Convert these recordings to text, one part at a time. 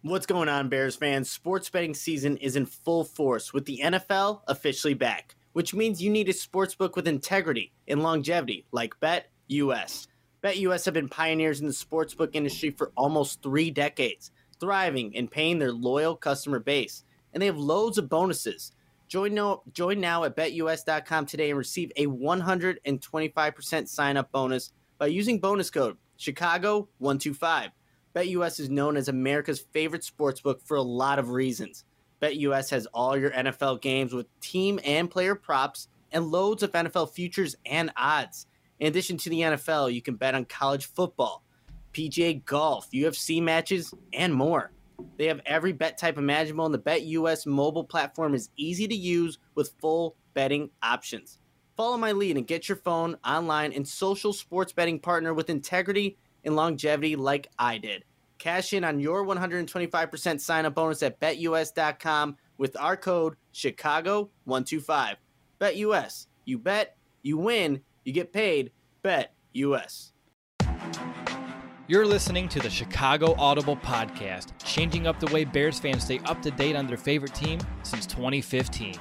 What's going on, Bears fans? Sports betting season is in full force with the NFL officially back, which means you need a sportsbook with integrity and longevity like BetUS. BetUS have been pioneers in the sportsbook industry for almost 3 decades, thriving and paying their loyal customer base, and they have loads of bonuses. Join now at BetUS.com today and receive a 125% sign-up bonus by using bonus code Chicago125. BetUS is known as America's favorite sportsbook for a lot of reasons. BetUS has all your NFL games with team and player props and loads of NFL futures and odds. In addition to the NFL, you can bet on college football, PGA golf, UFC matches, and more. They have every bet type imaginable, and the BetUS mobile platform is easy to use with full betting options. Follow my lead and get your phone, online, and social sports betting partner with integrity and longevity like I did. Cash in on your 125% sign-up bonus at BetUS.com with our code Chicago125. BetUS. You bet, you win, you get paid. BetUS. You're listening to the Chicago Audible Podcast, changing up the way Bears fans stay up to date on their favorite team since 2015.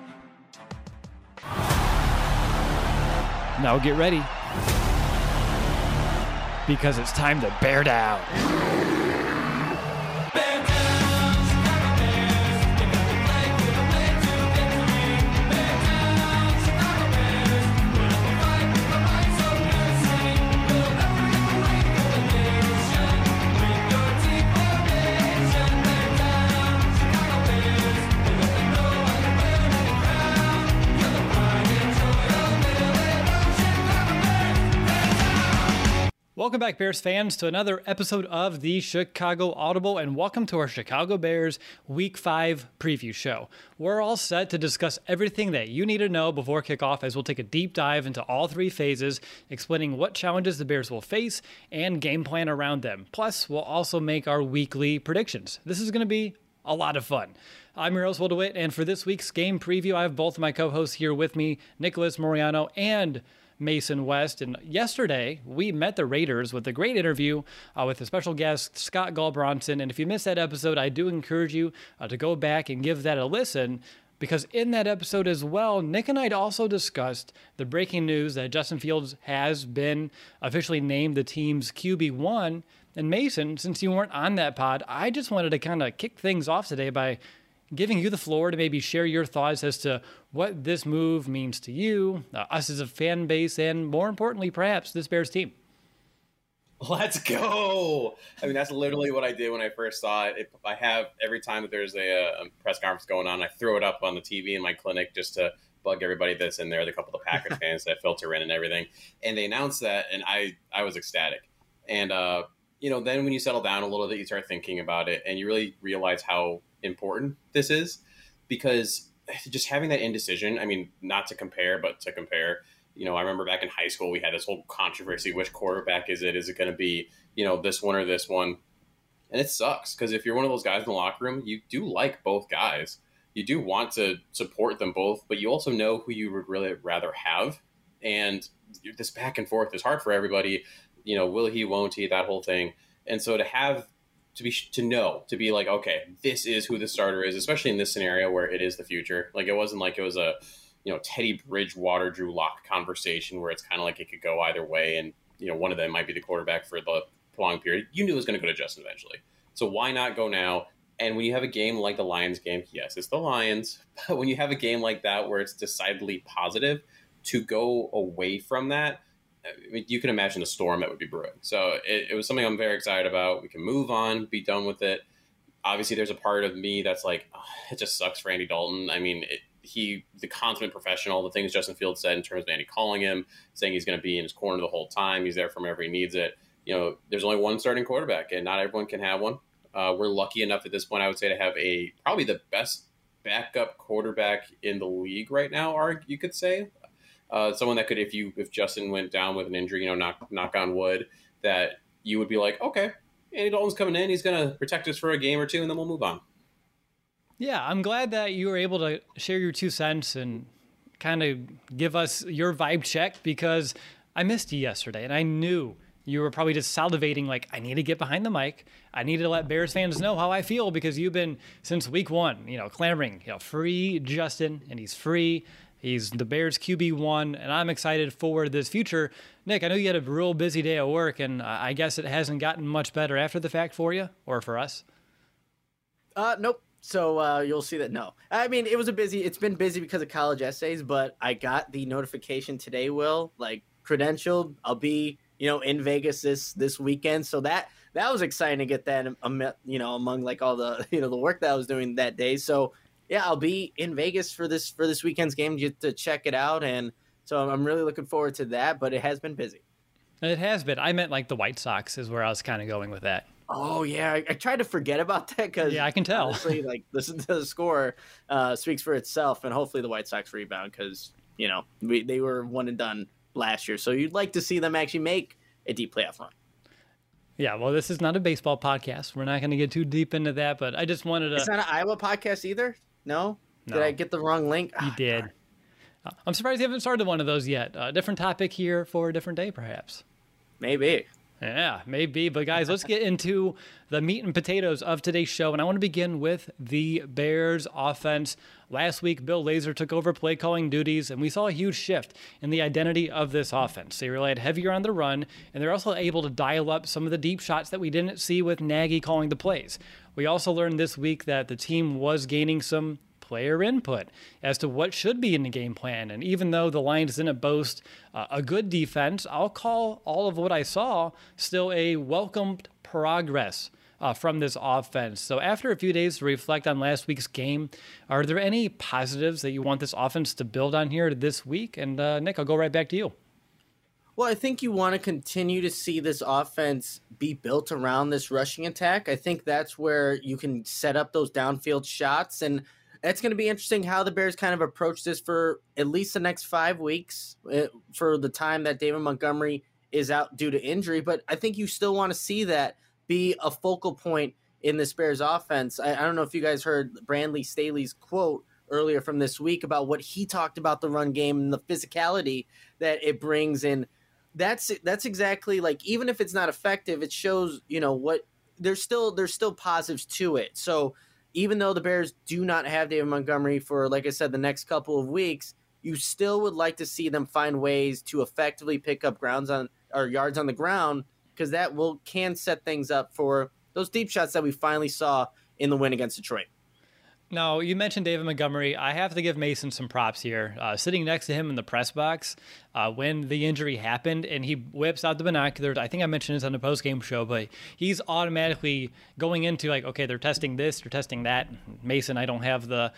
Now get ready, because it's time to bear down. Welcome back, Bears fans, to another episode of the Chicago Audible, and welcome to our Chicago Bears Week 5 preview show. We're all set to discuss everything that you need to know before kickoff, as we'll take a deep dive into all 3 phases, explaining what challenges the Bears will face and game plan around them. Plus, we'll also make our weekly predictions. This is going to be a lot of fun. I'm your host, Will DeWitt, and for this week's game preview, I have both of my co-hosts here with me, Nicholas Moriano and Mason West. And yesterday, we met the Raiders with a great interview with a special guest, Scott Gulbranson. And if you missed that episode, I do encourage you to go back and give that a listen, because in that episode as well, Nick and I also discussed the breaking news that Justin Fields has been officially named the team's QB1. And Mason, since you weren't on that pod, I just wanted to kind of kick things off today by giving you the floor to maybe share your thoughts as to what this move means to you, us as a fan base, and more importantly, perhaps this Bears team. Let's go. I mean, that's literally what I did when I first saw it. I have, every time that there's a press conference going on, I throw it up on the TV in my clinic just to bug everybody that's in there, the couple of Packers fans that filter in and everything. And they announced that, and I was ecstatic. And, then when you settle down a little bit, you start thinking about it, and you really realize how important this is, because just having that indecision, I mean, not to compare, but to compare, I remember back in high school, we had this whole controversy. Which quarterback is it? Is it going to be, this one or this one? And it sucks, because if you're one of those guys in the locker room, you do like both guys. You do want to support them both, but you also know who you would really rather have. And this back and forth is hard for everybody. Will he, won't he, that whole thing. And so to be like, okay, this is who the starter is, especially in this scenario where it is the future. Like, it wasn't like it was a, Teddy Bridgewater, Drew Lock conversation where it's kind of like it could go either way. And, one of them might be the quarterback for the prolonged period. You knew it was going to go to Justin eventually. So why not go now? And when you have a game like the Lions game, yes, it's the Lions. But when you have a game like that where it's decidedly positive, to go away from that, I mean, you can imagine the storm that would be brewing. So it was something I'm very excited about. We can move on, be done with it. Obviously, there's a part of me that's like, oh, it just sucks for Andy Dalton. I mean, the consummate professional, the things Justin Fields said in terms of Andy calling him, saying he's going to be in his corner the whole time. He's there for whenever he needs it. There's only one starting quarterback, and not everyone can have one. We're lucky enough at this point, I would say, to have probably the best backup quarterback in the league right now, or you could say. Someone that could, if Justin went down with an injury, knock on wood, that you would be like, okay, Andy Dalton's coming in. He's going to protect us for a game or two, and then we'll move on. Yeah, I'm glad that you were able to share your 2 cents and kind of give us your vibe check, because I missed you yesterday, and I knew you were probably just salivating like, I need to get behind the mic. I need to let Bears fans know how I feel because you've been, since week one, clamoring, free Justin, and he's free. He's the Bears QB1, and I'm excited for this future. Nick, I know you had a real busy day at work, and I guess it hasn't gotten much better after the fact for you or for us. Nope. So you'll see that. No, I mean, it's been busy because of college essays, but I got the notification today, credentialed. I'll be, in Vegas this weekend. So that was exciting to get that, among like all the, the work that I was doing that day. So yeah, I'll be in Vegas for this weekend's game just to check it out. And so I'm really looking forward to that, but it has been busy. It has been. I meant like the White Sox is where I was kind of going with that. Oh yeah, I tried to forget about that because I can tell. Honestly, listen to the score speaks for itself, and hopefully the White Sox rebound because they were one and done last year, so you'd like to see them actually make a deep playoff run. Yeah, well, this is not a baseball podcast. We're not going to get too deep into that, but I just wanted to. It's not an Iowa podcast either. No, did I get the wrong link? You did. I'm surprised you haven't started one of those yet. Different topic here for a different day, perhaps. Maybe. Yeah, maybe. But guys, let's get into the meat and potatoes of today's show. And I want to begin with the Bears offense. Last week, Bill Lazor took over play calling duties, and we saw a huge shift in the identity of this offense. They relied heavier on the run, and they're also able to dial up some of the deep shots that we didn't see with Nagy calling the plays. We also learned this week that the team was gaining some player input as to what should be in the game plan. And even though the Lions didn't boast a good defense, I'll call all of what I saw still a welcomed progress from this offense. So after a few days to reflect on last week's game, are there any positives that you want this offense to build on here this week? And Nick, I'll go right back to you. Well, I think you want to continue to see this offense be built around this rushing attack. I think that's where you can set up those downfield shots, and it's going to be interesting how the Bears kind of approach this for at least the next 5 weeks for the time that David Montgomery is out due to injury. But I think you still want to see that be a focal point in this Bears offense. I don't know if you guys heard Brandley Staley's quote earlier from this week about what he talked about the run game and the physicality that it brings in. That's exactly even if it's not effective, it shows, what there's still positives to it. So even though the Bears do not have David Montgomery for, like I said, the next couple of weeks, you still would like to see them find ways to effectively pick up yards on the ground, because that can set things up for those deep shots that we finally saw in the win against Detroit. Now, you mentioned David Montgomery. I have to give Mason some props here. Sitting next to him in the press box when the injury happened, and he whips out the binoculars. I think I mentioned this on the postgame show, but he's automatically going into okay, they're testing this, they're testing that. Mason, I don't have the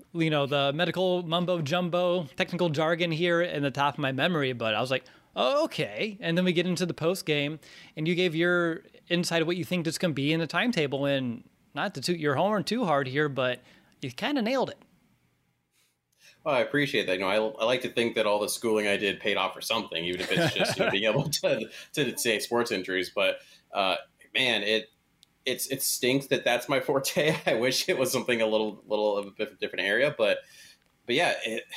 medical mumbo jumbo technical jargon here in the top of my memory, but I was like, oh, okay. And then we get into the postgame, and you gave your insight of what you think this can be in the timetable. And not to toot your horn too hard here, but you kind of nailed it. Well, I appreciate that. I like to think that all the schooling I did paid off for something, even if it's just being able to say sports injuries. But man, it stinks that that's my forte. I wish it was something a little of a different area. But yeah,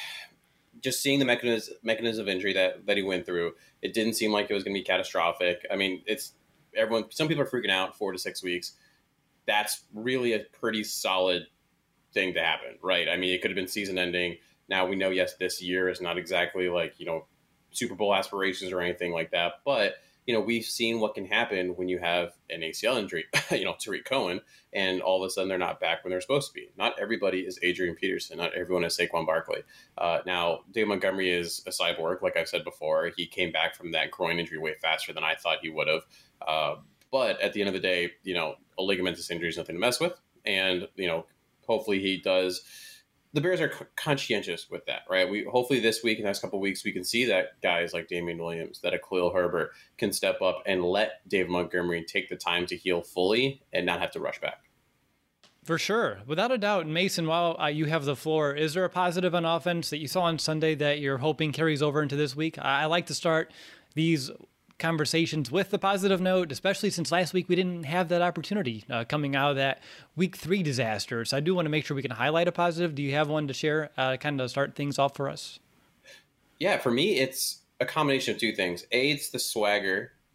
just seeing the mechanism of injury that he went through, it didn't seem like it was going to be catastrophic. I mean, some people are freaking out 4 to 6 weeks. That's really a pretty solid thing to happen, right? I mean, it could have been season ending. Now we know, yes, this year is not exactly Super Bowl aspirations or anything like that, but we've seen what can happen when you have an ACL injury, Tariq Cohen, and all of a sudden they're not back when they're supposed to be. Not everybody is Adrian Peterson. Not everyone is Saquon Barkley. Now, David Montgomery is a cyborg, like I've said before. He came back from that groin injury way faster than I thought he would have. But at the end of the day, a ligamentous injury is nothing to mess with. And, hopefully he does. The Bears are conscientious with that, right? Hopefully this week, in the next couple of weeks, we can see that guys like Damian Williams, that a Khalil Herbert can step up and let David Montgomery take the time to heal fully and not have to rush back. For sure. Without a doubt. Mason, while you have the floor, is there a positive on offense that you saw on Sunday that you're hoping carries over into this week? I like to start these conversations with the positive note, especially since last week we didn't have that opportunity coming out of that week 3 disaster. So I do want to make sure we can highlight a positive. Do you have one to share, kind of start things off for us? Yeah, for me, it's a combination of two things. A, it's the swagger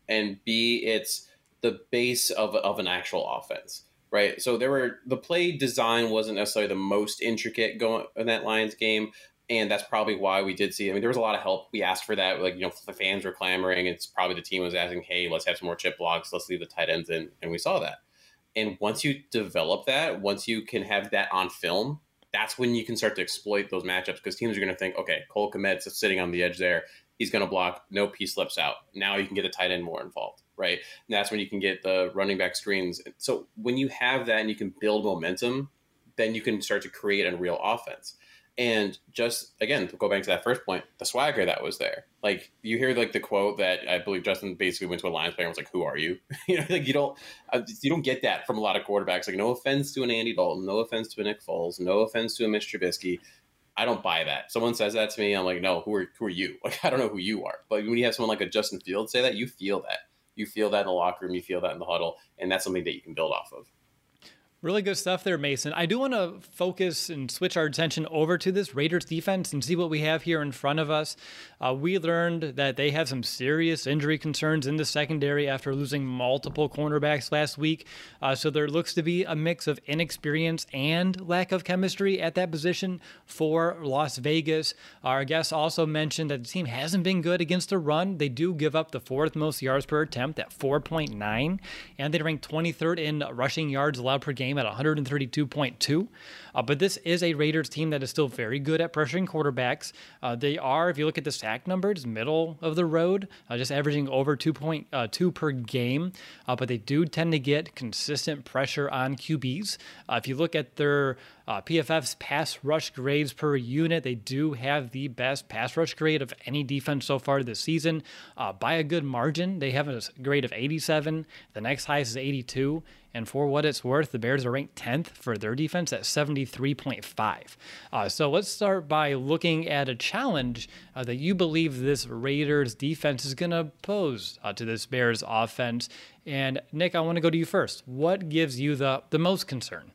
and B, it's the base of an actual offense, right? So the play design wasn't necessarily the most intricate going in that Lions game, and that's probably why we did see. I mean, there was a lot of help. We asked for that, like the fans were clamoring. It's probably the team was asking, "Hey, let's have some more chip blocks. Let's leave the tight ends in," and we saw that. And once you develop that, once you can have that on film, that's when you can start to exploit those matchups because teams are going to think, okay, Cole Kmet's sitting on the edge there. He's going to block. Nope, he slips out. Now you can get the tight end more involved, right? And that's when you can get the running back screens. So when you have that and you can build momentum, then you can start to create a real offense. And just, again, to go back to that first point, the swagger that was there. Like, you hear, like, the quote that I believe Justin basically went to a Lions player and was like, "Who are you?" Like, you don't get that from a lot of quarterbacks. Like, no offense to an Andy Dalton, no offense to a Nick Foles, no offense to a Mitch Trubisky. I don't buy that. Someone says that to me, I'm like, no, who are you? Like, I don't know who you are. But when you have someone like a Justin Fields say that, you feel that. You feel that in the locker room, you feel that in the huddle, and that's something that you can build off of. Really good stuff there, Mason. I do want to focus and switch our attention over to this Raiders defense and see what we have here in front of us. We learned that they have some serious injury concerns in the secondary after losing multiple cornerbacks last week. So there looks to be a mix of inexperience and lack of chemistry at that position for Las Vegas. Our guest also mentioned that the team hasn't been good against the run. They do give up the fourth most yards per attempt at 4.9, and they rank 23rd in rushing yards allowed per game at 132.2. But this is a Raiders team that is still very good at pressuring quarterbacks. They are, if you look at the sack numbers, middle of the road, just averaging over 2.2 per game. But they do tend to get consistent pressure on QBs. If you look at their PFF's pass rush grades per unit, they do have the best pass rush grade of any defense so far this season by a good margin. They have a grade of 87. The next highest is 82. And for what it's worth, the Bears are ranked 10th for their defense at 73.5. So let's start by looking at a challenge that you believe this Raiders defense is going to pose to this Bears offense. And Nick, I want to go to you first. What gives you the most concern?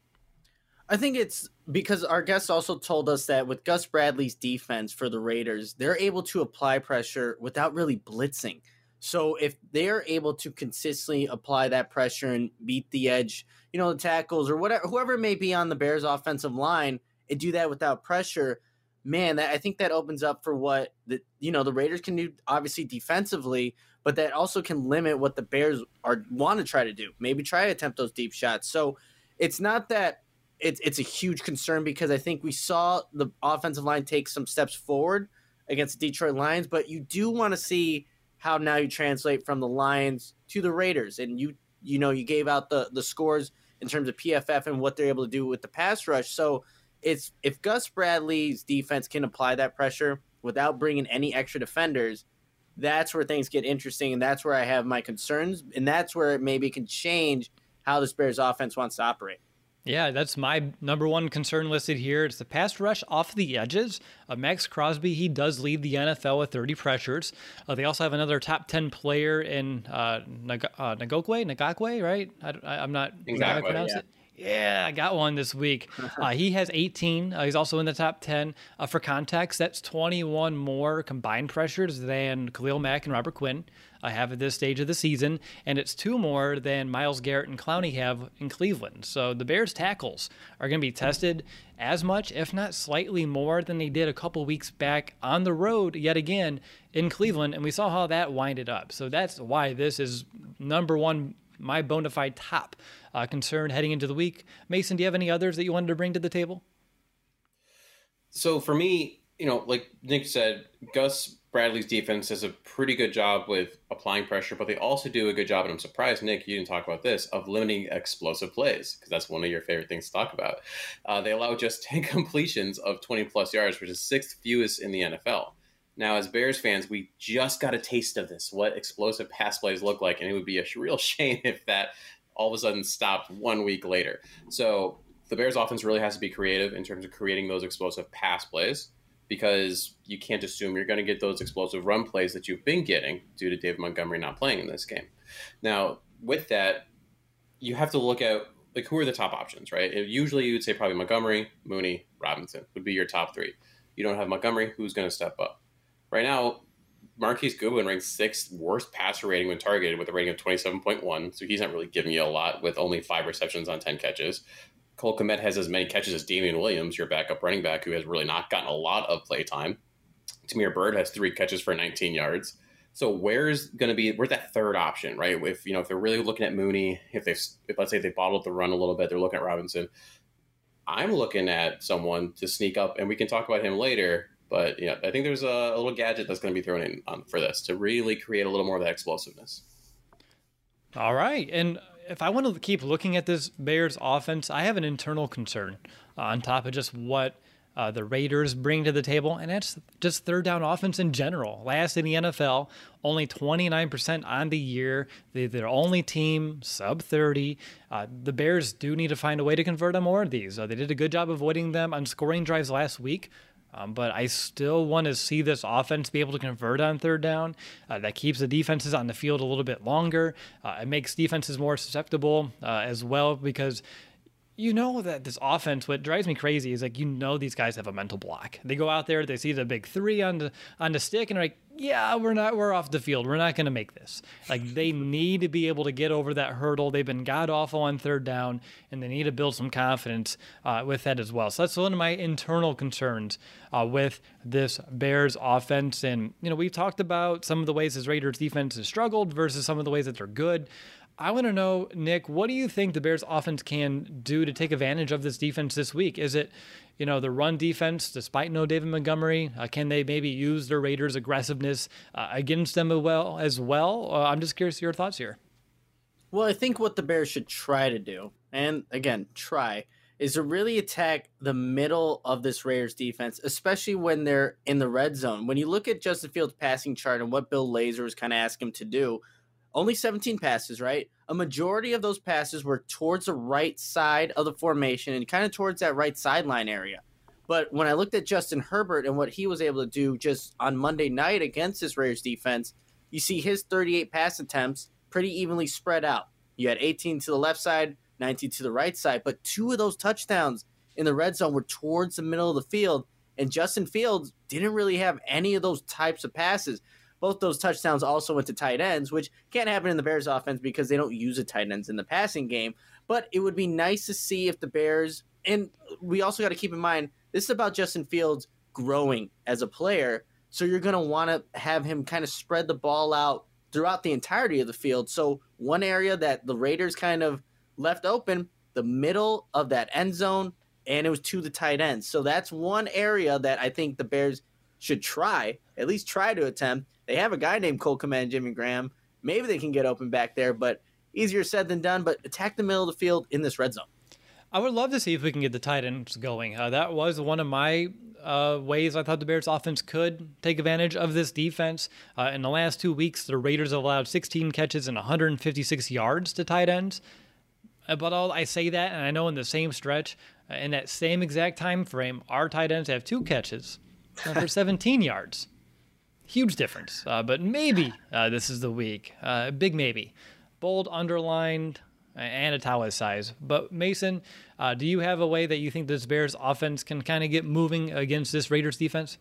I think it's because our guest also told us that with Gus Bradley's defense for the Raiders, they're able to apply pressure without really blitzing. So if they're able to consistently apply that pressure and beat the edge, the tackles or whatever, whoever it may be on the Bears offensive line, and do that without pressure, man, I think that opens up for what the Raiders can do, obviously defensively, but that also can limit what the Bears want to try to do. Maybe try to attempt those deep shots. So it's not that it's a huge concern because I think we saw the offensive line take some steps forward against the Detroit Lions, but you do want to see how now you translate from the Lions to the Raiders. And you gave out the scores in terms of PFF and what they're able to do with the pass rush. So if Gus Bradley's defense can apply that pressure without bringing any extra defenders, that's where things get interesting. And that's where I have my concerns. And that's where it maybe can change how this Bears offense wants to operate. Yeah, that's my number one concern listed here. It's the pass rush off the edges. Max Crosby, he does lead the NFL with 30 pressures. They also have another top 10 player in Ngakwe, right? I'm not sure how to pronounce it. Yeah, I got one this week. He has 18. He's also in the top 10. For context, that's 21 more combined pressures than Khalil Mack and Robert Quinn have at this stage of the season, and it's 2 more than Myles Garrett and Clowney have in Cleveland. So the Bears' tackles are going to be tested as much, if not slightly more, than they did a couple weeks back on the road yet again in Cleveland, and we saw how that winded up. So that's why this is number one, my bona fide top concern heading into the week. Mason, do you have any others that you wanted to bring to the table? So for me, like Nick said, Gus Bradley's defense does a pretty good job with applying pressure, but they also do a good job, and I'm surprised, Nick, you didn't talk about this, of limiting explosive plays, because that's one of your favorite things to talk about. They allow just 10 completions of 20-plus yards, which is 6th fewest in the NFL. Now, as Bears fans, we just got a taste of this, what explosive pass plays look like, and it would be a real shame if that all of a sudden stopped 1 week later. So the Bears offense really has to be creative in terms of creating those explosive pass plays, because you can't assume you're going to get those explosive run plays that you've been getting due to David Montgomery not playing in this game. Now, with that, you have to look at, like, who are the top options, right? Usually you would say probably Montgomery, Mooney, Robinson would be your top 3. You don't have Montgomery, who's going to step up? Right now, Marquise Goodwin ranks 6th worst passer rating when targeted with a rating of 27.1. So he's not really giving you a lot with only 5 receptions on 10 catches. Cole Kmet has as many catches as Damian Williams, your backup running back, who has really not gotten a lot of play time. Damiere Byrd has 3 catches for 19 yards. So where's that third option, right? If they're really looking at Mooney, if let's say they bottled the run a little bit, they're looking at Robinson. I'm looking at someone to sneak up, and we can talk about him later. But yeah, I think there's a little gadget that's going to be thrown in for this to really create a little more of that explosiveness. All right. And if I want to keep looking at this Bears offense, I have an internal concern on top of just what the Raiders bring to the table, and that's just third down offense in general. Last in the NFL, only 29% on the year. They're their only team, sub 30. The Bears do need to find a way to convert on more of these. They did a good job avoiding them on scoring drives last week. But I still want to see this offense be able to convert on third down. That keeps the defenses on the field a little bit longer. It makes defenses more susceptible as well, because you know that this offense, what drives me crazy is these guys have a mental block. They go out there, they see the big 3 on the stick, and they're like, yeah, we're off the field. We're not going to make this. They need to be able to get over that hurdle. They've been god awful on third down, and they need to build some confidence with that as well. So that's one of my internal concerns with this Bears offense. And, we've talked about some of the ways this Raiders defense has struggled versus some of the ways that they're good. I want to know, Nick, what do you think the Bears offense can do to take advantage of this defense this week? Is it, the run defense, despite no David Montgomery? Can they maybe use their Raiders' aggressiveness against them as well? I'm just curious your thoughts here. Well, I think what the Bears should try to do, and again, is to really attack the middle of this Raiders defense, especially when they're in the red zone. When you look at Justin Fields' passing chart and what Bill Lazor was kind of asking him to do, only 17 passes, right? A majority of those passes were towards the right side of the formation and kind of towards that right sideline area. But when I looked at Justin Herbert and what he was able to do just on Monday night against this Raiders defense, you see his 38 pass attempts pretty evenly spread out. You had 18 to the left side, 19 to the right side, but 2 of those touchdowns in the red zone were towards the middle of the field, and Justin Fields didn't really have any of those types of passes. Both those touchdowns also went to tight ends, which can't happen in the Bears offense because they don't use the tight ends in the passing game. But it would be nice to see if the Bears, and we also got to keep in mind, this is about Justin Fields growing as a player. So you're going to want to have him kind of spread the ball out throughout the entirety of the field. So one area that the Raiders kind of left open, the middle of that end zone, and it was to the tight ends. So that's one area that I think the Bears should at least try to attempt. They have a guy named Cole Kmet and Jimmy Graham. Maybe they can get open back there, but easier said than done. But attack the middle of the field in this red zone. I would love to see if we can get the tight ends going. That was one of my ways I thought the Bears offense could take advantage of this defense. In the last 2 weeks, the Raiders have allowed 16 catches and 156 yards to tight ends. But I say that, and I know in the same stretch, in that same exact time frame, our tight ends have 2 catches for 17 yards. Huge difference, but maybe this is the week. Big maybe. Bold, underlined, and italic size. But Mason, do you have a way that you think this Bears offense can kind of get moving against this Raiders defense?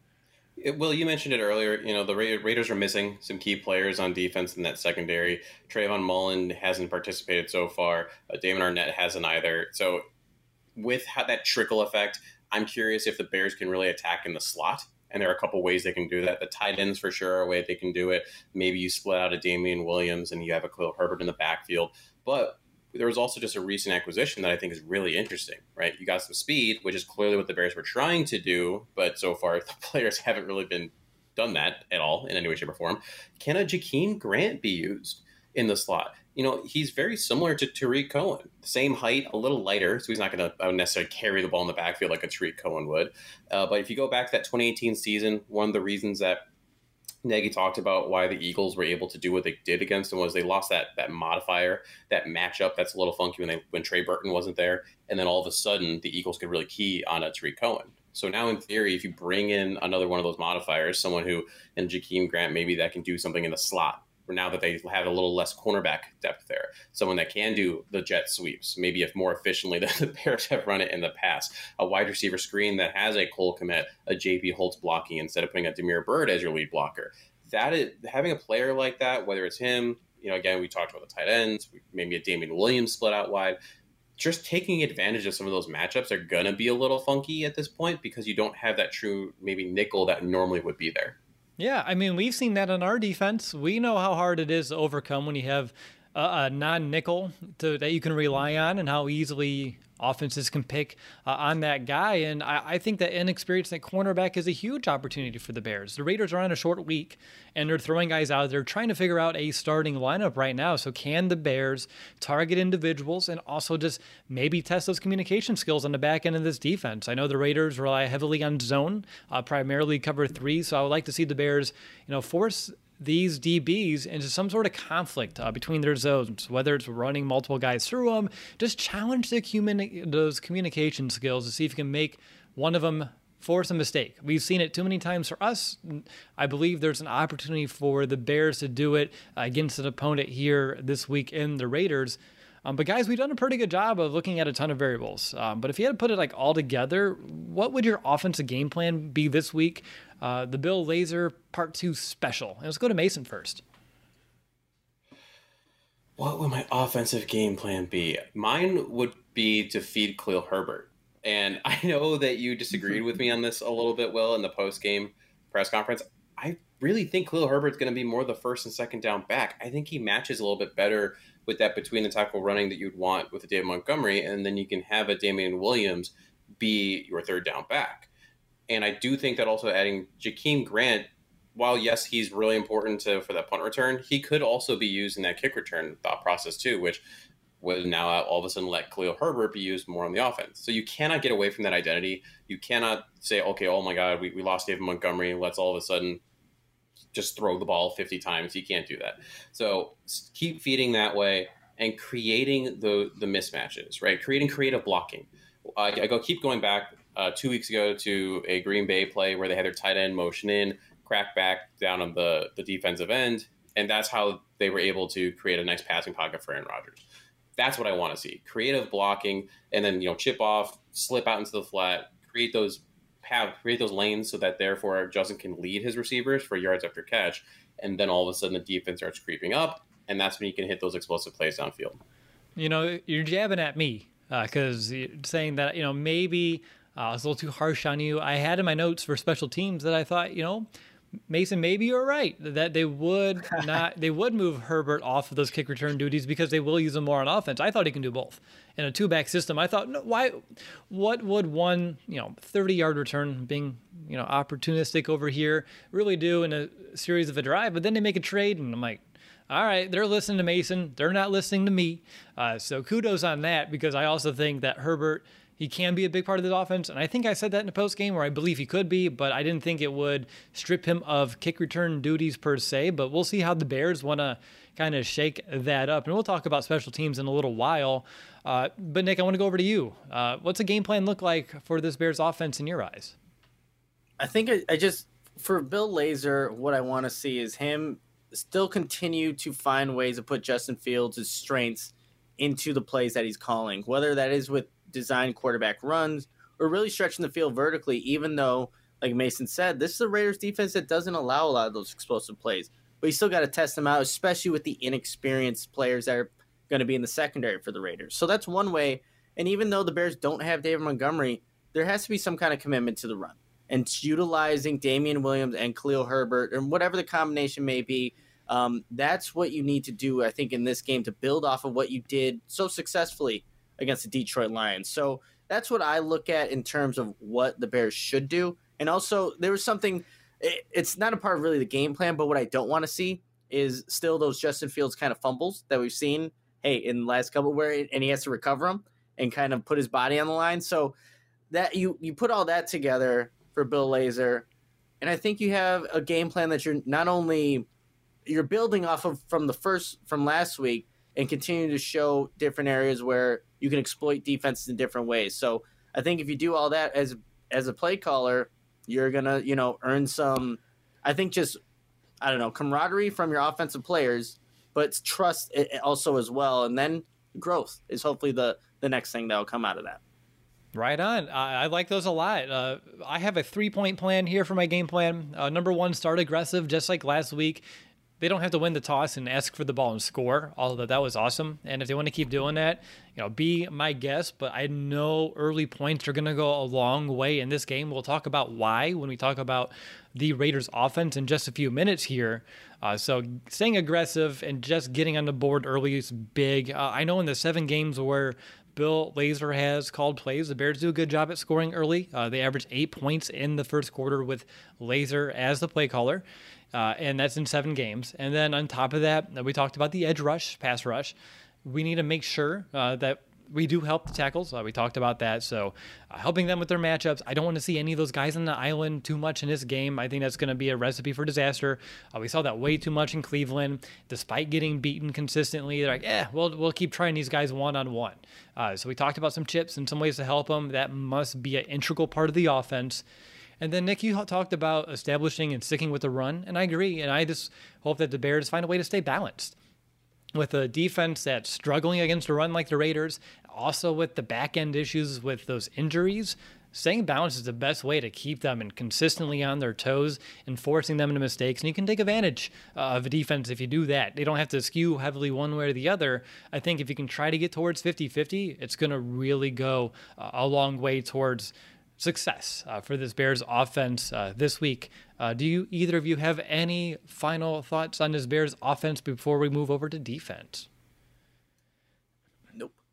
Well, you mentioned it earlier. The Raiders are missing some key players on defense in that secondary. Trayvon Mullen hasn't participated so far. Damon Arnett hasn't either. So with that trickle effect, I'm curious if the Bears can really attack in the slot. And there are a couple ways they can do that. The tight ends for sure are a way they can do it. Maybe you split out a Damian Williams and you have a Khalil Herbert in the backfield. But there was also just a recent acquisition that I think is really interesting, right? You got some speed, which is clearly what the Bears were trying to do. But so far, the players haven't really done that at all in any way, shape, or form. Can a Jakeem Grant be used in the slot? He's very similar to Tariq Cohen. Same height, a little lighter, so he's not going to necessarily carry the ball in the backfield like a Tariq Cohen would. But if you go back to that 2018 season, one of the reasons that Nagy talked about why the Eagles were able to do what they did against them was they lost that modifier, that matchup that's a little funky when Trey Burton wasn't there. And then all of a sudden, the Eagles could really key on a Tariq Cohen. So now in theory, if you bring in another one of those modifiers, someone who, and Jakeem Grant, maybe that can do something in the slot, now that they have a little less cornerback depth there, someone that can do the jet sweeps, maybe if more efficiently than the Bears have run it in the past, a wide receiver screen that has a Cole Kmet, a JP Holtz blocking instead of putting a Damiere Byrd as your lead blocker. having a player like that, whether it's him, again, we talked about the tight ends, maybe a Damian Williams split out wide, just taking advantage of some of those matchups are going to be a little funky at this point because you don't have that true maybe nickel that normally would be there. Yeah, I mean, we've seen that on our defense. We know how hard it is to overcome when you have a non-nickel that you can rely on, and how easily offenses can pick on that guy. And I think that inexperienced at cornerback is a huge opportunity for the Bears. The Raiders are on a short week, and they're throwing guys out there trying to figure out a starting lineup right now. So can the Bears target individuals and also just maybe test those communication skills on the back end of this defense? I know the Raiders rely heavily on zone, primarily cover 3. So I would like to see the Bears, force these DBs into some sort of conflict between their zones, whether it's running multiple guys through them. Just challenge those communication skills to see if you can make one of them force a mistake. We've seen it too many times for us. I believe there's an opportunity for the Bears to do it against an opponent here this week in the Raiders. But guys, we've done a pretty good job of looking at a ton of variables. But if you had to put it all together, what would your offensive game plan be this week? The Bill Lazor Part 2 special. And let's go to Mason first. What would my offensive game plan be? Mine would be to feed Khalil Herbert. And I know that you disagreed with me on this a little bit, Will, in the post-game press conference. I really think Khalil Herbert's going to be more the first and second down back. I think he matches a little bit better with that between the tackle running that you'd want with a David Montgomery, and then you can have a Damian Williams be your third down back. And I do think that also adding Jakeem Grant, while yes, he's really important for that punt return, he could also be used in that kick return thought process too, which would now all of a sudden let Khalil Herbert be used more on the offense. So you cannot get away from that identity. You cannot say, okay, oh my God, we lost David Montgomery, let's all of a sudden just throw the ball 50 times. You can't do that. So keep feeding that way and creating the mismatches, right? Creating creative blocking. Keep going back 2 weeks ago to a Green Bay play where they had their tight end motion in, crack back down on the defensive end, and that's how they were able to create a nice passing pocket for Aaron Rodgers. That's what I want to see. Creative blocking, and then chip off, slip out into the flat, create those lanes so that therefore Justin can lead his receivers for yards after catch, and then all of a sudden the defense starts creeping up, and that's when you can hit those explosive plays downfield. You're jabbing at me because you're saying that maybe I was a little too harsh on you. I had in my notes for special teams that I thought Mason, maybe you're right that they would move Herbert off of those kick return duties because they will use him more on offense. I thought he can do both. In a 2-back system, I thought, no, what would one 30-yard return, being opportunistic over here, really do in a series of a drive? But then they make a trade, and I'm like, all right, they're listening to Mason. They're not listening to me. So kudos on that, because I also think that Herbert, he can be a big part of the offense, and I think I said that in the post game where I believe he could be, but I didn't think it would strip him of kick return duties per se. But we'll see how the Bears want to kind of shake that up, and we'll talk about special teams in a little while. But Nick, I want to go over to you. What's a game plan look like for this Bears offense in your eyes? I think for Bill Lazor, what I want to see is him still continue to find ways to put Justin Fields' strengths into the plays that he's calling, whether that is with design quarterback runs or really stretching the field vertically, even though, like Mason said, this is a Raiders defense that doesn't allow a lot of those explosive plays. But you still got to test them out, especially with the inexperienced players that are going to be in the secondary for the Raiders. So that's one way. And even though the Bears don't have David Montgomery, there has to be some kind of commitment to the run. And utilizing Damian Williams and Khalil Herbert, and whatever the combination may be, that's what you need to do, I think, in this game to build off of what you did so successfully against the Detroit Lions. So that's what I look at in terms of what the Bears should do. And also, there was something, it's not a part of really the game plan, but what I don't want to see is still those Justin Fields kind of fumbles that we've seen, in the last couple, and he has to recover them and kind of put his body on the line. So that you put all that together for Bill Lazor, and I think you have a game plan that you're building off of from last week and continue to show different areas where you can exploit defenses in different ways. So I think if you do all that as a play caller, you're going to, earn some, I think camaraderie from your offensive players, but trust also as well. And then growth is hopefully the next thing that will come out of that. Right on. I like those a lot. I have a 3-point plan here for my game plan. Number one, start aggressive, just like last week. They don't have to win the toss and ask for the ball and score, although that was awesome. And if they want to keep doing that, be my guest. But I know early points are going to go a long way in this game. We'll talk about why when we talk about the Raiders offense in just a few minutes here. So staying aggressive and just getting on the board early is big. I know in the 7 games where Bill Lazor has called plays, the Bears do a good job at scoring early. They averaged 8 points in the first quarter with Lazor as the play caller. And that's in 7 games. And then on top of that, we talked about the edge rush, pass rush. We need to make sure that we do help the tackles. We talked about that. So helping them with their matchups. I don't want to see any of those guys on the island too much in this game. I think that's going to be a recipe for disaster. We saw that way too much in Cleveland. Despite getting beaten consistently, they're like, we'll keep trying these guys one-on-one. So we talked about some chips and some ways to help them. That must be an integral part of the offense. And then, Nick, you talked about establishing and sticking with the run, and I agree. And I just hope that the Bears find a way to stay balanced. With a defense that's struggling against a run like the Raiders, also with the back-end issues with those injuries, staying balanced is the best way to keep them and consistently on their toes and forcing them into mistakes. And you can take advantage of a defense if you do that. They don't have to skew heavily one way or the other. I think if you can try to get towards 50-50, it's going to really go a long way towards success for this Bears offense this week. Do either of you have any final thoughts on this Bears offense before we move over to defense? Nope.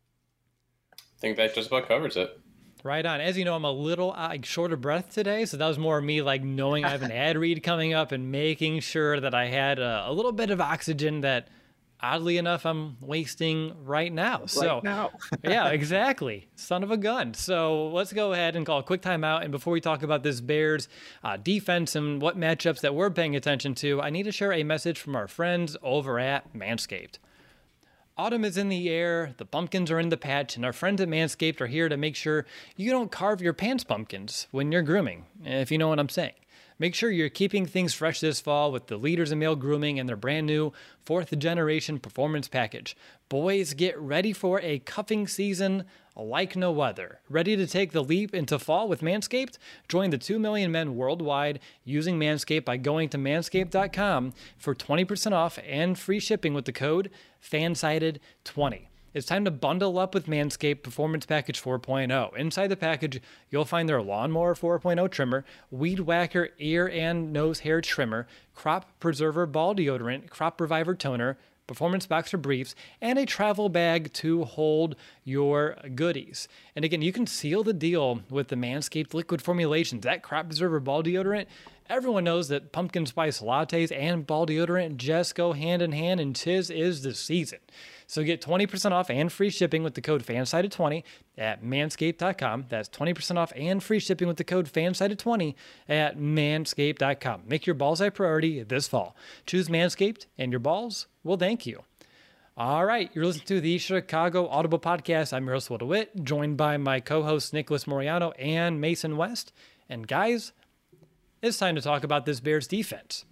I think that just about covers it. Right on. As you know, I'm a little short of breath today, so that was more me knowing I have an ad read coming up and making sure that I had a little bit of oxygen that oddly enough, I'm wasting right now. Yeah, exactly. Son of a gun. So let's go ahead and call a quick timeout. And before we talk about this Bears defense and what matchups that we're paying attention to, I need to share a message from our friends over at Manscaped. Autumn is in the air, the pumpkins are in the patch, and our friends at Manscaped are here to make sure you don't carve your pants pumpkins when you're grooming, if you know what I'm saying. Make sure you're keeping things fresh this fall with the leaders in male grooming and their brand new 4th generation performance package. Boys, get ready for a cuffing season like no other. Ready to take the leap into fall with Manscaped? Join the 2 million men worldwide using Manscaped by going to manscaped.com for 20% off and free shipping with the code FANSIDED20. It's time to bundle up with Manscaped Performance Package 4.0. Inside the package, you'll find their Lawnmower 4.0 trimmer, Weed Whacker ear and nose hair trimmer, Crop Preserver ball deodorant, Crop Reviver toner, Performance Boxer briefs, and a travel bag to hold your goodies. And again, you can seal the deal with the Manscaped liquid formulations. That Crop Preserver ball deodorant, everyone knows that pumpkin spice lattes and ball deodorant just go hand in hand, and 'tis is the season. So get 20% off and free shipping with the code FANSIDED20 at manscaped.com. That's 20% off and free shipping with the code FANSIDED20 at manscaped.com. Make your balls a priority this fall. Choose Manscaped and your balls will thank you. All right, you're listening to the Chicago Audible Podcast. I'm your host, Will DeWitt, joined by my co-hosts Nicholas Moriano and Mason West. And guys, it's time to talk about this Bears defense.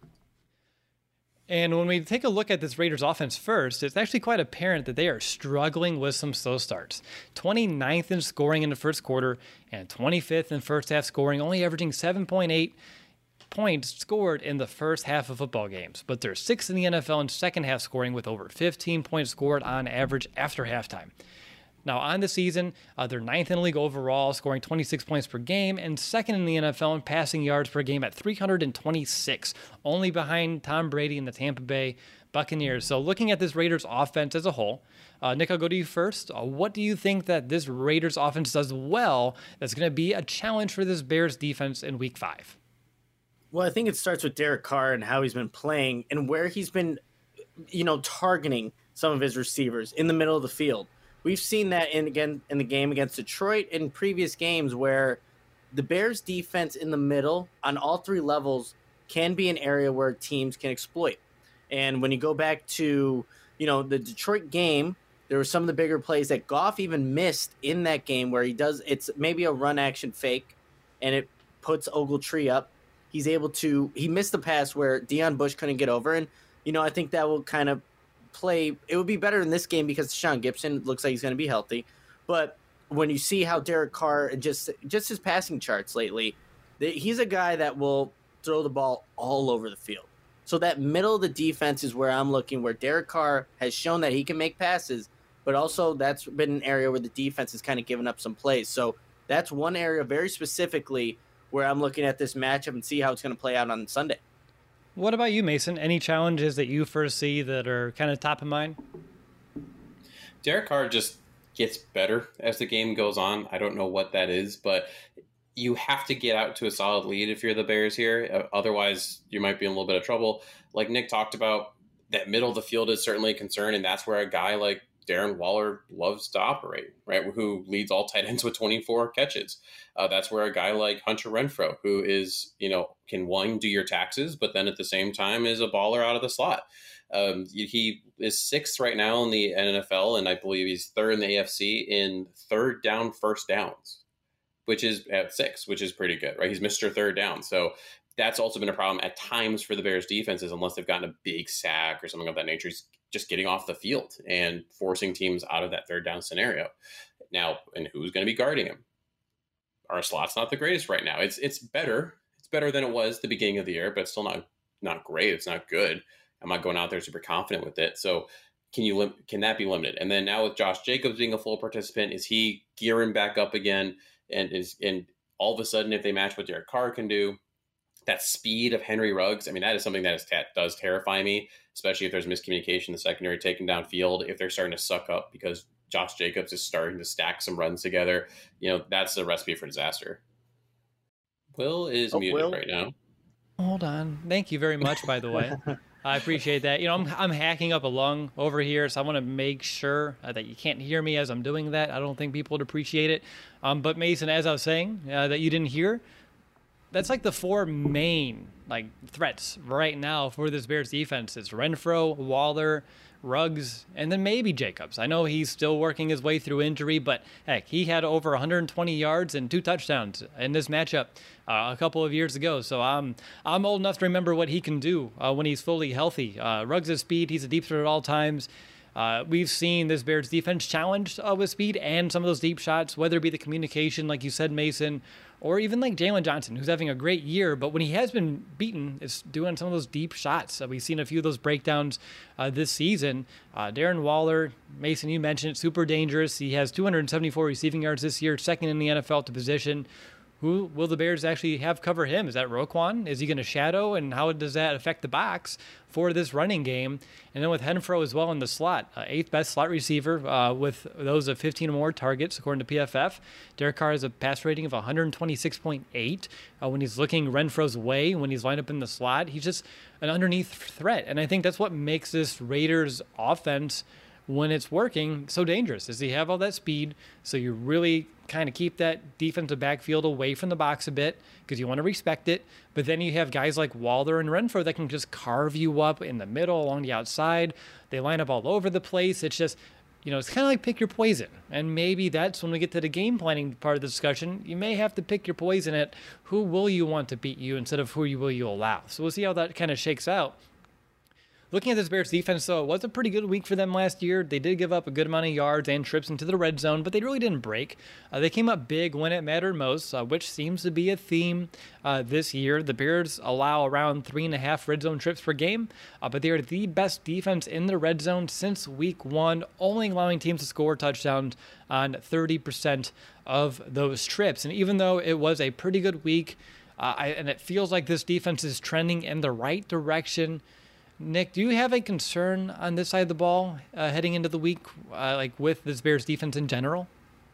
And when we take a look at this Raiders offense first, it's actually quite apparent that they are struggling with some slow starts. 29th in scoring in the first quarter and 25th in first half scoring, only averaging 7.8 points scored in the first half of football games. But they're 6th in the NFL in second half scoring with over 15 points scored on average after halftime. Now, on the season, they're 9th in the league overall, scoring 26 points per game, and 2nd in the NFL in passing yards per game at 326, only behind Tom Brady and the Tampa Bay Buccaneers. So looking at this Raiders offense as a whole, Nick, I'll go to you first. What do you think that this Raiders offense does well that's going to be a challenge for this Bears defense in Week 5? Well, I think it starts with Derek Carr and how he's been playing and where he's been, targeting some of his receivers in the middle of the field. We've seen that in the game against Detroit in previous games where the Bears defense in the middle on all 3 levels can be an area where teams can exploit. And when you go back to, the Detroit game, there were some of the bigger plays that Goff even missed in that game where it's maybe a run action fake and it puts Ogletree up. He missed the pass where Deion Bush couldn't get over. And, I think that will kind of it would be better in this game because Deshaun Gibson looks like he's going to be healthy. But when you see how Derek Carr and just his passing charts lately, he's a guy that will throw the ball all over the field. So that middle of the defense is where I'm looking, where Derek Carr has shown that he can make passes, but also that's been an area where the defense has kind of given up some plays. So that's one area very specifically where I'm looking at this matchup and see how it's going to play out on Sunday. What about you, Mason? Any challenges that you foresee that are kind of top of mind? Derek Carr just gets better as the game goes on. I don't know what that is, but you have to get out to a solid lead if you're the Bears here. Otherwise, you might be in a little bit of trouble. Like Nick talked about, that middle of the field is certainly a concern, and that's where a guy like Darren Waller loves to operate, right? Who leads all tight ends with 24 catches. That's where a guy like Hunter Renfrow, who is, can do your taxes, but then at the same time is a baller out of the slot. He is 6th right now in the NFL, and I believe he's 3rd in the AFC in third down first downs, which is at 6, which is pretty good, right? He's Mr. Third Down. So that's also been a problem at times for the Bears defenses, unless they've gotten a big sack or something of that nature. He's just getting off the field and forcing teams out of that third down scenario. Now, and who's going to be guarding him? Our slot's not the greatest right now. It's better. It's better than it was the beginning of the year, but it's still not great. It's not good. I'm not going out there super confident with it. So can that be limited? And then now with Josh Jacobs being a full participant, is he gearing back up again? And all of a sudden, if they match what Derek Carr can do, that speed of Henry Ruggs, I mean, that is something that does terrify me, especially if there's miscommunication in the secondary taking downfield, if they're starting to suck up because Josh Jacobs is starting to stack some runs together. That's a recipe for disaster. Will is muted right now. Hold on. Thank you very much, by the way. I appreciate that. I'm hacking up a lung over here, so I want to make sure that you can't hear me as I'm doing that. I don't think people would appreciate it. But Mason, as I was saying, that you didn't hear, that's like the 4 main threats right now for this Bears defense. It's Renfrow, Waller, Ruggs, and then maybe Jacobs. I know he's still working his way through injury, but heck, he had over 120 yards and 2 touchdowns in this matchup a couple of years ago. So I'm old enough to remember what he can do when he's fully healthy. Ruggs' speed, he's a deep threat at all times. We've seen this Bears defense challenged with speed and some of those deep shots, whether it be the communication, like you said, Mason, or even like Jalen Johnson, who's having a great year. But when he has been beaten, it's doing some of those deep shots. We've seen a few of those breakdowns this season. Darren Waller, Mason, you mentioned it, super dangerous. He has 274 receiving yards this year, 2nd in the NFL to position. Who will the Bears actually have cover him? Is that Roquan? Is he going to shadow? And how does that affect the box for this running game? And then with Renfrow as well in the slot, 8th best slot receiver with those of 15 or more targets, according to PFF. Derek Carr has a pass rating of 126.8. When he's looking Renfrow's way, when he's lined up in the slot, he's just an underneath threat. And I think that's what makes this Raiders offense, when it's working, so dangerous, is they have all that speed. So you really kind of keep that defensive backfield away from the box a bit because you want to respect it. But then you have guys like Waller and Renfrow that can just carve you up in the middle, along the outside. They line up all over the place. It's just, it's kind of like pick your poison. And maybe that's when we get to the game planning part of the discussion. You may have to pick your poison at who will you want to beat you instead of who will you allow. So we'll see how that kind of shakes out. Looking at this Bears defense, though, it was a pretty good week for them last year. They did give up a good amount of yards and trips into the red zone, but they really didn't break. They came up big when it mattered most, which seems to be a theme this year. The Bears allow around 3.5 red zone trips per game, but they are the best defense in the red zone since week 1, only allowing teams to score touchdowns on 30% of those trips. And even though it was a pretty good week, and it feels like this defense is trending in the right direction, Nick, do you have a concern on this side of the ball heading into the week, with this Bears defense in general?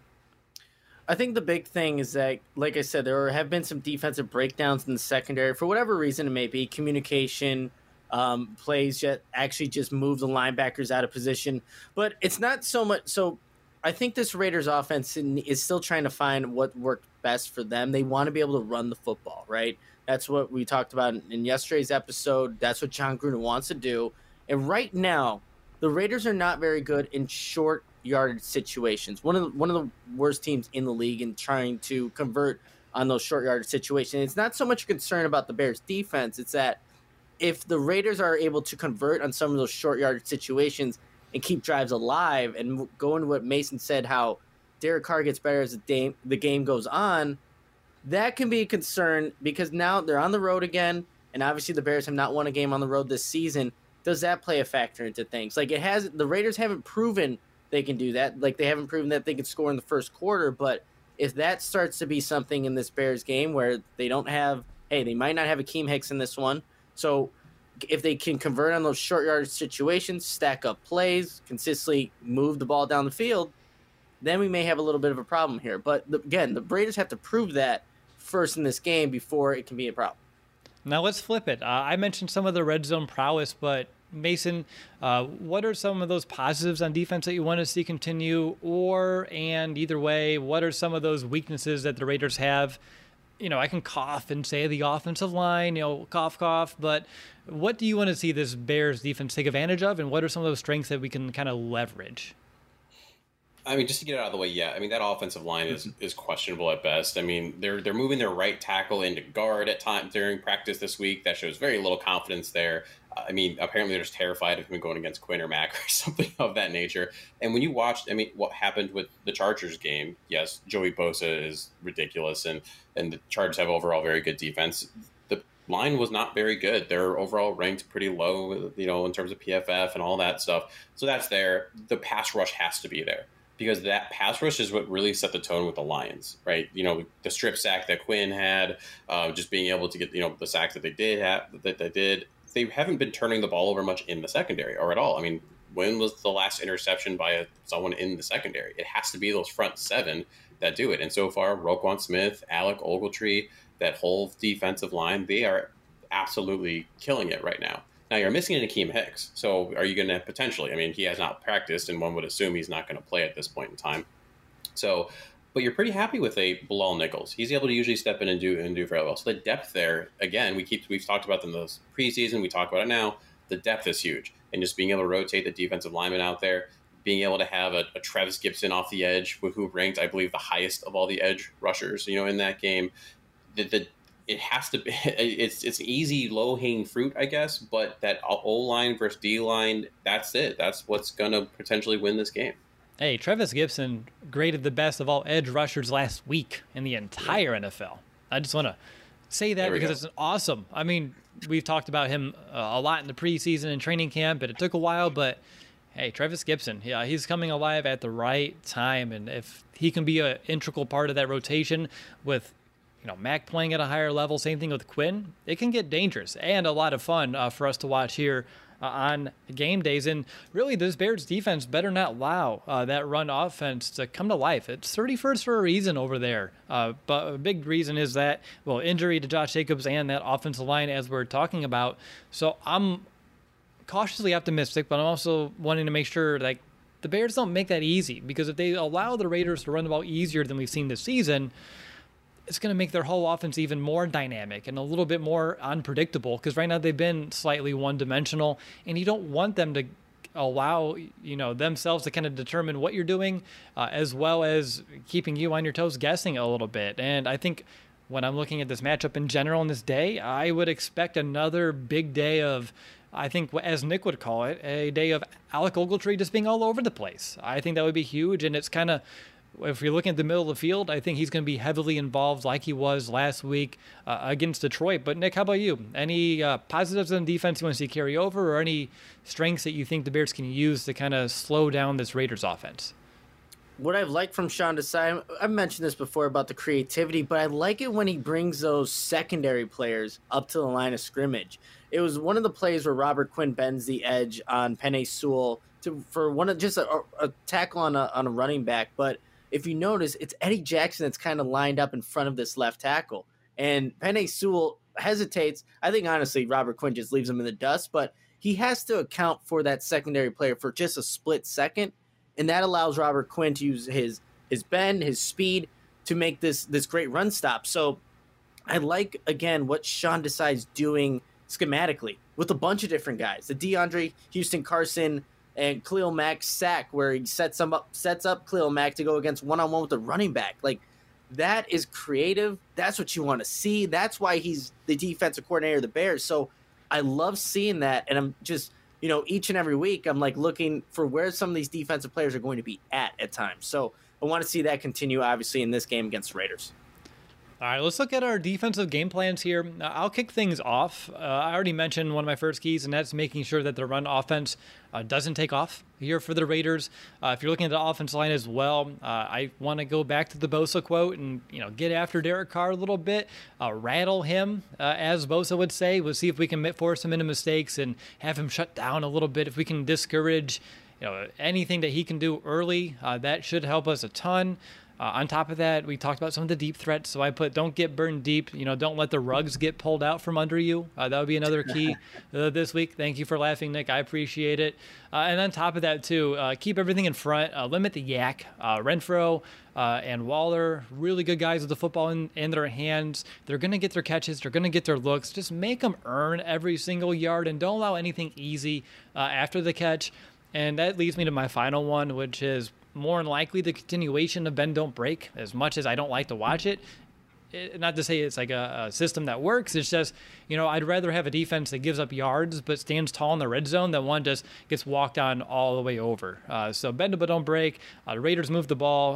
I think the big thing is that, like I said, there have been some defensive breakdowns in the secondary. For whatever reason it may be, communication, plays actually just move the linebackers out of position. But it's not so much. So I think this Raiders offense is still trying to find what worked best for them. They want to be able to run the football, right? That's what we talked about in yesterday's episode. That's what John Gruden wants to do. And right now, the Raiders are not very good in short yardage situations. One of the worst teams in the league in trying to convert on those short yardage situations. It's not so much a concern about the Bears defense. It's that if the Raiders are able to convert on some of those short yardage situations and keep drives alive and go into what Mason said, how Derek Carr gets better as the game goes on, that can be a concern because now they're on the road again, and obviously the Bears have not won a game on the road this season. Does that play a factor into things? Like the Raiders haven't proven they can do that. Like they haven't proven that they can score in the first quarter, but if that starts to be something in this Bears game where they might not have Akeem Hicks in this one. So if they can convert on those short yardage situations, stack up plays, consistently move the ball down the field, then we may have a little bit of a problem here. But again, the Raiders have to prove that first in this game before it can be a problem. Now let's flip it. I mentioned some of the red zone prowess, but Mason, what are some of those positives on defense that you want to see continue? And either way, what are some of those weaknesses that the Raiders have? I can cough and say the offensive line, cough, cough, but what do you want to see this Bears defense take advantage of? And what are some of those strengths that we can kind of leverage? I mean, just to get it out of the way, yeah. I mean, that offensive line is questionable at best. I mean, they're moving their right tackle into guard at times during practice this week. That shows very little confidence there. I mean, apparently they're just terrified of him going against Quinn or Mack or something of that nature. And when you watched, what happened with the Chargers game, yes, Joey Bosa is ridiculous, and the Chargers have overall very good defense. The line was not very good. They're overall ranked pretty low, in terms of PFF and all that stuff. So that's there. The pass rush has to be there, because that pass rush is what really set the tone with the Lions, right? The strip sack that Quinn had, just being able to get, the sacks that they did. They haven't been turning the ball over much in the secondary or at all. I mean, when was the last interception by someone in the secondary? It has to be those front seven that do it. And so far, Roquan Smith, Alec Ogletree, that whole defensive line, they are absolutely killing it right now. Now, you're missing an Akeem Hicks. So are you going to potentially, he has not practiced, and one would assume he's not going to play at this point in time. But you're pretty happy with a Bilal Nichols. He's able to usually step in and do very well. So the depth there, again, we've talked about them in the preseason. We talk about it now. The depth is huge, and just being able to rotate the defensive lineman out there, being able to have a Travis Gibson off the edge, who ranked, I believe, the highest of all the edge rushers, in that game. It has to be. It's easy, low hanging fruit, I guess. But that O line versus D line, that's it. That's what's going to potentially win this game. Hey, Travis Gibson graded the best of all edge rushers last week in the entire NFL. I just want to say that because it's awesome. We've talked about him a lot in the preseason and training camp, and it took a while, but hey, Travis Gibson, yeah, he's coming alive at the right time, and if he can be an integral part of that rotation with Mac playing at a higher level, same thing with Quinn, it can get dangerous and a lot of fun for us to watch here on game days. And really, this Bears defense better not allow that run offense to come to life. It's 31st for a reason over there. But a big reason is that, injury to Josh Jacobs and that offensive line, as we're talking about. So I'm cautiously optimistic, but I'm also wanting to make sure that the Bears don't make that easy, because if they allow the Raiders to run the ball easier than we've seen this season, it's going to make their whole offense even more dynamic and a little bit more unpredictable, because right now they've been slightly one-dimensional, and you don't want them to allow themselves to kind of determine what you're doing, as well as keeping you on your toes guessing a little bit. And I think when I'm looking at this matchup in general on this day, I would expect another big day of, I think, as Nick would call it, a day of Alec Ogletree just being all over the place. I think that would be huge, and it's kind of, if you're looking at the middle of the field, I think he's going to be heavily involved like he was last week against Detroit. But Nick, how about you? Any positives on defense you want to see carry over, or any strengths that you think the Bears can use to kind of slow down this Raiders offense? What I've liked from Sean Desai, I've mentioned this before about the creativity, but I like it when he brings those secondary players up to the line of scrimmage. It was one of the plays where Robert Quinn bends the edge on Penei Sewell for one of just a tackle on a running back, but if you notice, it's Eddie Jackson that's kind of lined up in front of this left tackle. And Penei Sewell hesitates. I think, honestly, Robert Quinn just leaves him in the dust, but he has to account for that secondary player for just a split second, and that allows Robert Quinn to use his bend, his speed, to make this great run stop. So I like, again, what Sean Desai's doing schematically with a bunch of different guys. The DeAndre Houston Carson and Khalil Mack sack where he sets up Khalil Mack to go against one-on-one with the running back. Like, that is creative. That's what you want to see. That's why he's the defensive coordinator of the Bears. So I love seeing that, and I'm just, each and every week I'm like looking for where some of these defensive players are going to be at times. So I want to see that continue, obviously, in this game against the Raiders. All right, let's look at our defensive game plans here. I'll kick things off. I already mentioned one of my first keys, and that's making sure that the run offense doesn't take off here for the Raiders. If you're looking at the offense line as well, I want to go back to the Bosa quote and get after Derek Carr a little bit, rattle him, as Bosa would say. We'll see if we can force him into mistakes and have him shut down a little bit. If we can discourage anything that he can do early, that should help us a ton. On top of that, we talked about some of the deep threats. So I put, don't get burned deep. Don't let the rugs get pulled out from under you. That would be another key this week. Thank you for laughing, Nick. I appreciate it. And on top of that, too, keep everything in front. Limit the yak. Renfrow and Waller, really good guys with the football in their hands. They're going to get their catches. They're going to get their looks. Just make them earn every single yard and don't allow anything easy after the catch. And that leads me to my final one, which is more than likely the continuation of Bend Don't Break. As much as I don't like to watch it, not to say it's like a system that works, it's just, I'd rather have a defense that gives up yards but stands tall in the red zone than one just gets walked on all the way over. So bend but don't break. The Raiders move the ball.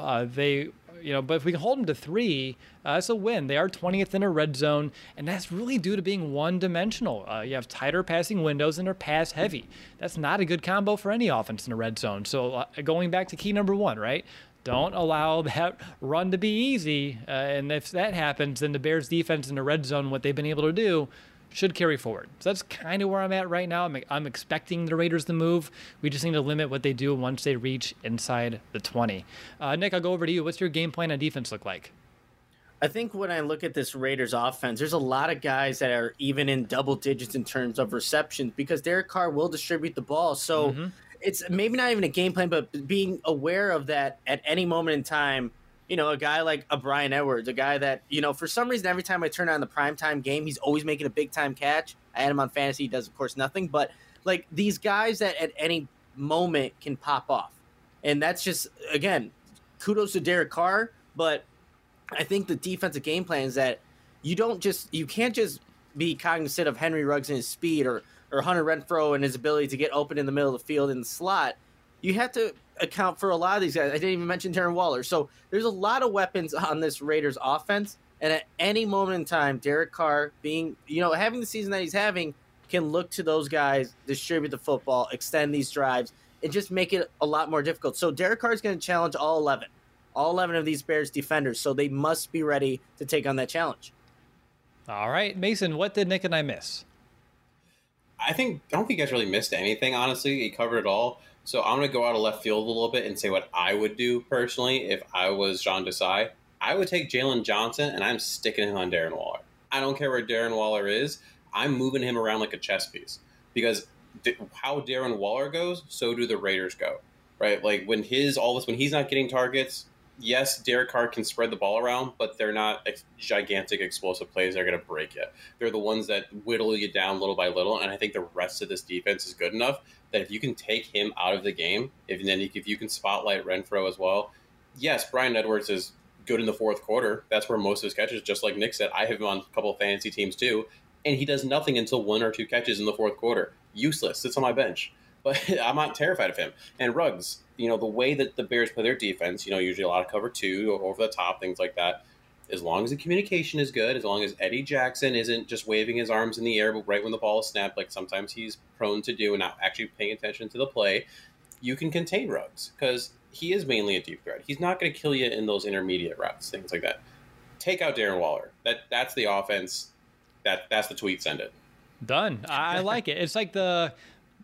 But if we can hold them to 3, that's a win. They are 20th in a red zone, and that's really due to being one-dimensional. You have tighter passing windows, and they're pass-heavy. That's not a good combo for any offense in a red zone. So going back to key number 1, right? Don't allow that run to be easy, and if that happens, then the Bears' defense in the red zone, what they've been able to do, should carry forward. So that's kind of where I'm at right now. I'm expecting the Raiders to move. We just need to limit what they do once they reach inside the 20. Nick, I'll go over to you. What's your game plan on defense look like? I think when I look at this Raiders offense, there's a lot of guys that are even in double digits in terms of receptions because Derek Carr will distribute the ball. So it's maybe not even a game plan, but being aware of that at any moment in time. A guy like a Bryan Edwards, a guy that, for some reason, every time I turn on the primetime game, he's always making a big-time catch. I had him on fantasy. He does, of course, nothing. But, these guys that at any moment can pop off. And that's just, again, kudos to Derek Carr. But I think the defensive game plan is that you can't just be cognizant of Henry Ruggs and his speed or Hunter Renfrow and his ability to get open in the middle of the field in the slot. You have to account for a lot of these guys. I didn't even mention Darren Waller. So there's a lot of weapons on this Raiders offense. And at any moment in time, Derek Carr being, having the season that he's having can look to those guys, distribute the football, extend these drives, and just make it a lot more difficult. So Derek Carr is going to challenge all 11 of these Bears defenders. So they must be ready to take on that challenge. All right, Mason, what did Nick and I miss? I don't think you guys really missed anything, honestly. You covered it all. So I'm going to go out of left field a little bit and say what I would do personally if I was Sean Desai. I would take Jalen Johnson and I'm sticking him on Darren Waller. I don't care where Darren Waller is. I'm moving him around like a chess piece because how Darren Waller goes, so do the Raiders go, right? Like when he's not getting targets, yes, Derek Carr can spread the ball around, but they're not gigantic explosive plays that are going to break you. They're the ones that whittle you down little by little, and I think the rest of this defense is good enough that if you can take him out of the game, if you can spotlight Renfrow as well, yes, Bryan Edwards is good in the fourth quarter. That's where most of his catches, just like Nick said, I have him on a couple of fantasy teams too, and he does nothing until 1 or 2 catches in the fourth quarter. Useless. Sits on my bench. But I'm not terrified of him. And Ruggs, the way that the Bears play their defense, usually a lot of cover 2 or over the top, things like that. As long as the communication is good, as long as Eddie Jackson isn't just waving his arms in the air right when the ball is snapped, like sometimes he's prone to do and not actually paying attention to the play, you can contain Ruggs because he is mainly a deep threat. He's not going to kill you in those intermediate routes, things like that. Take out Darren Waller. That's the offense. That's the tweet. Send it. Done. I like it. It's like the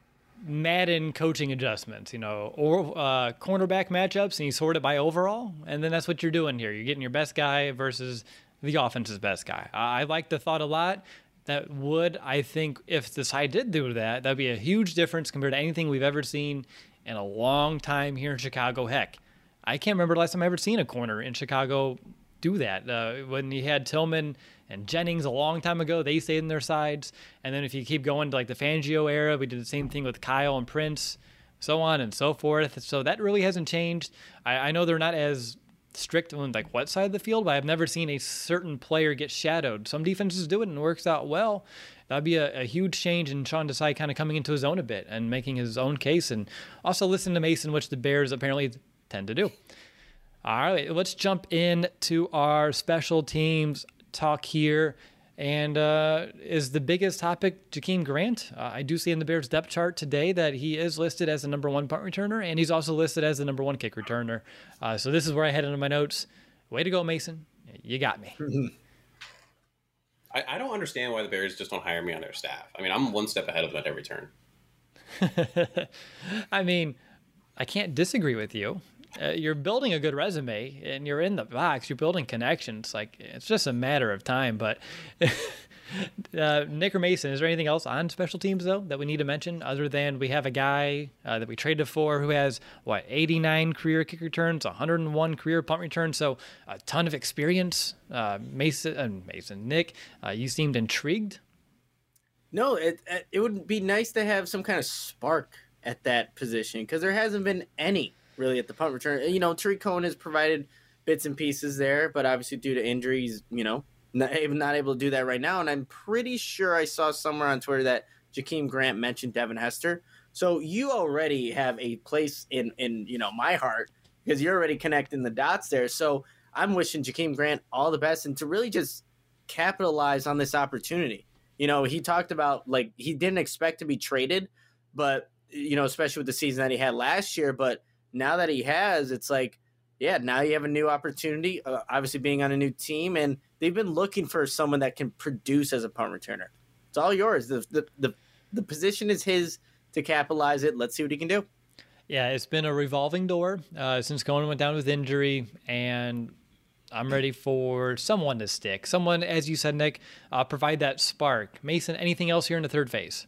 Madden coaching adjustments, or cornerback matchups, and you sort it by overall, and then that's what you're doing here. You're getting your best guy versus the offense's best guy. I like the thought a lot. That would, I think, if the side did do that, that'd be a huge difference compared to anything we've ever seen in a long time here in Chicago. Heck, I can't remember the last time I ever seen a corner in Chicago do that. When you had Tillman and Jennings a long time ago, they stayed in their sides. And then if you keep going to like the Fangio era, we did the same thing with Kyle and Prince, so on and so forth. So that really hasn't changed. I know they're not as strict on like what side of the field, but I've never seen a certain player get shadowed. Some defenses do it and it works out well. That'd be a huge change in Sean Desai kind of coming into his own a bit and making his own case, and also listen to Mason, which the Bears apparently tend to do. All right, let's jump into our special teams talk here. And is the biggest topic Jakeem Grant? I do see in the Bears depth chart today that he is listed as the number 1 punt returner, and he's also listed as the number 1 kick returner. So this is where I head into my notes. Way to go, Mason. You got me. I don't understand why the Bears just don't hire me on their staff. I mean, I'm one step ahead of them at every turn. I mean, I can't disagree with you. You're building a good resume, and you're in the box. You're building connections. Like, it's just a matter of time. But Nick or Mason, is there anything else on special teams, though, that we need to mention other than we have a guy that we traded for who has, 89 career kick returns, 101 career punt returns, so a ton of experience. Mason, Nick, you seemed intrigued. No, it would be nice to have some kind of spark at that position because there hasn't been any really at the punt return. Tariq Cohen has provided bits and pieces there, but obviously due to injuries, not able to do that right now. And I'm pretty sure I saw somewhere on Twitter that Jakeem Grant mentioned Devin Hester. So you already have a place in my heart because you're already connecting the dots there. So I'm wishing Jakeem Grant all the best and to really just capitalize on this opportunity. He talked about he didn't expect to be traded, but especially with the season that he had last year, but now that he has, it's now you have a new opportunity, obviously being on a new team, and they've been looking for someone that can produce as a punt returner. It's all yours. The position is his to capitalize it. Let's see what he can do. Yeah, it's been a revolving door since Cohen went down with injury, and I'm ready for someone to stick. Someone, as you said, Nick, provide that spark. Mason, anything else here in the third phase?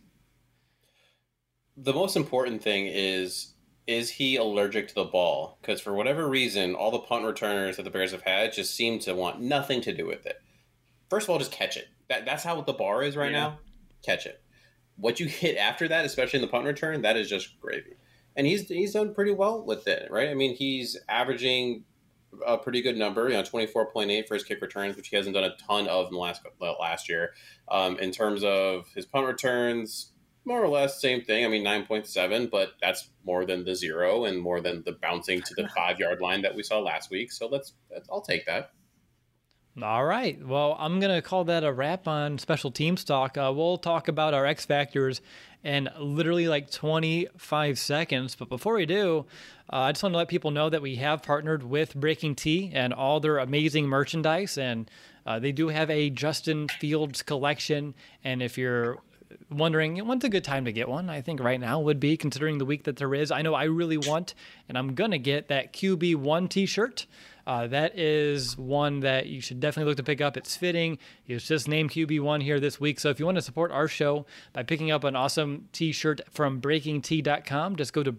The most important thing is he allergic to the ball? Because for whatever reason, all the punt returners that the Bears have had just seem to want nothing to do with it. First of all, just catch it. That's how the bar is right now. Catch it. What you hit after that, especially in the punt return, that is just gravy. And he's done pretty well with it, right? I mean, he's averaging a pretty good number, 24.8 for his kick returns, which he hasn't done a ton of in the last year. In terms of his punt returns, more or less same thing. I mean, 9.7, but that's more than the 0 and more than the bouncing to the 5-yard line that we saw last week. So I'll take that. All right. Well, I'm going to call that a wrap on special teams talk. We'll talk about our X factors in literally 25 seconds. But before we do, I just want to let people know that we have partnered with Breaking T and all their amazing merchandise. And they do have a Justin Fields collection. And if you're wondering when's a good time to get one, I think right now would be, considering the week that there is. I know I really want, and I'm going to get that QB1 t-shirt. That is one that you should definitely look to pick up. It's fitting. It's just named QB1 here this week. So if you want to support our show by picking up an awesome t-shirt from BreakingT.com, just go to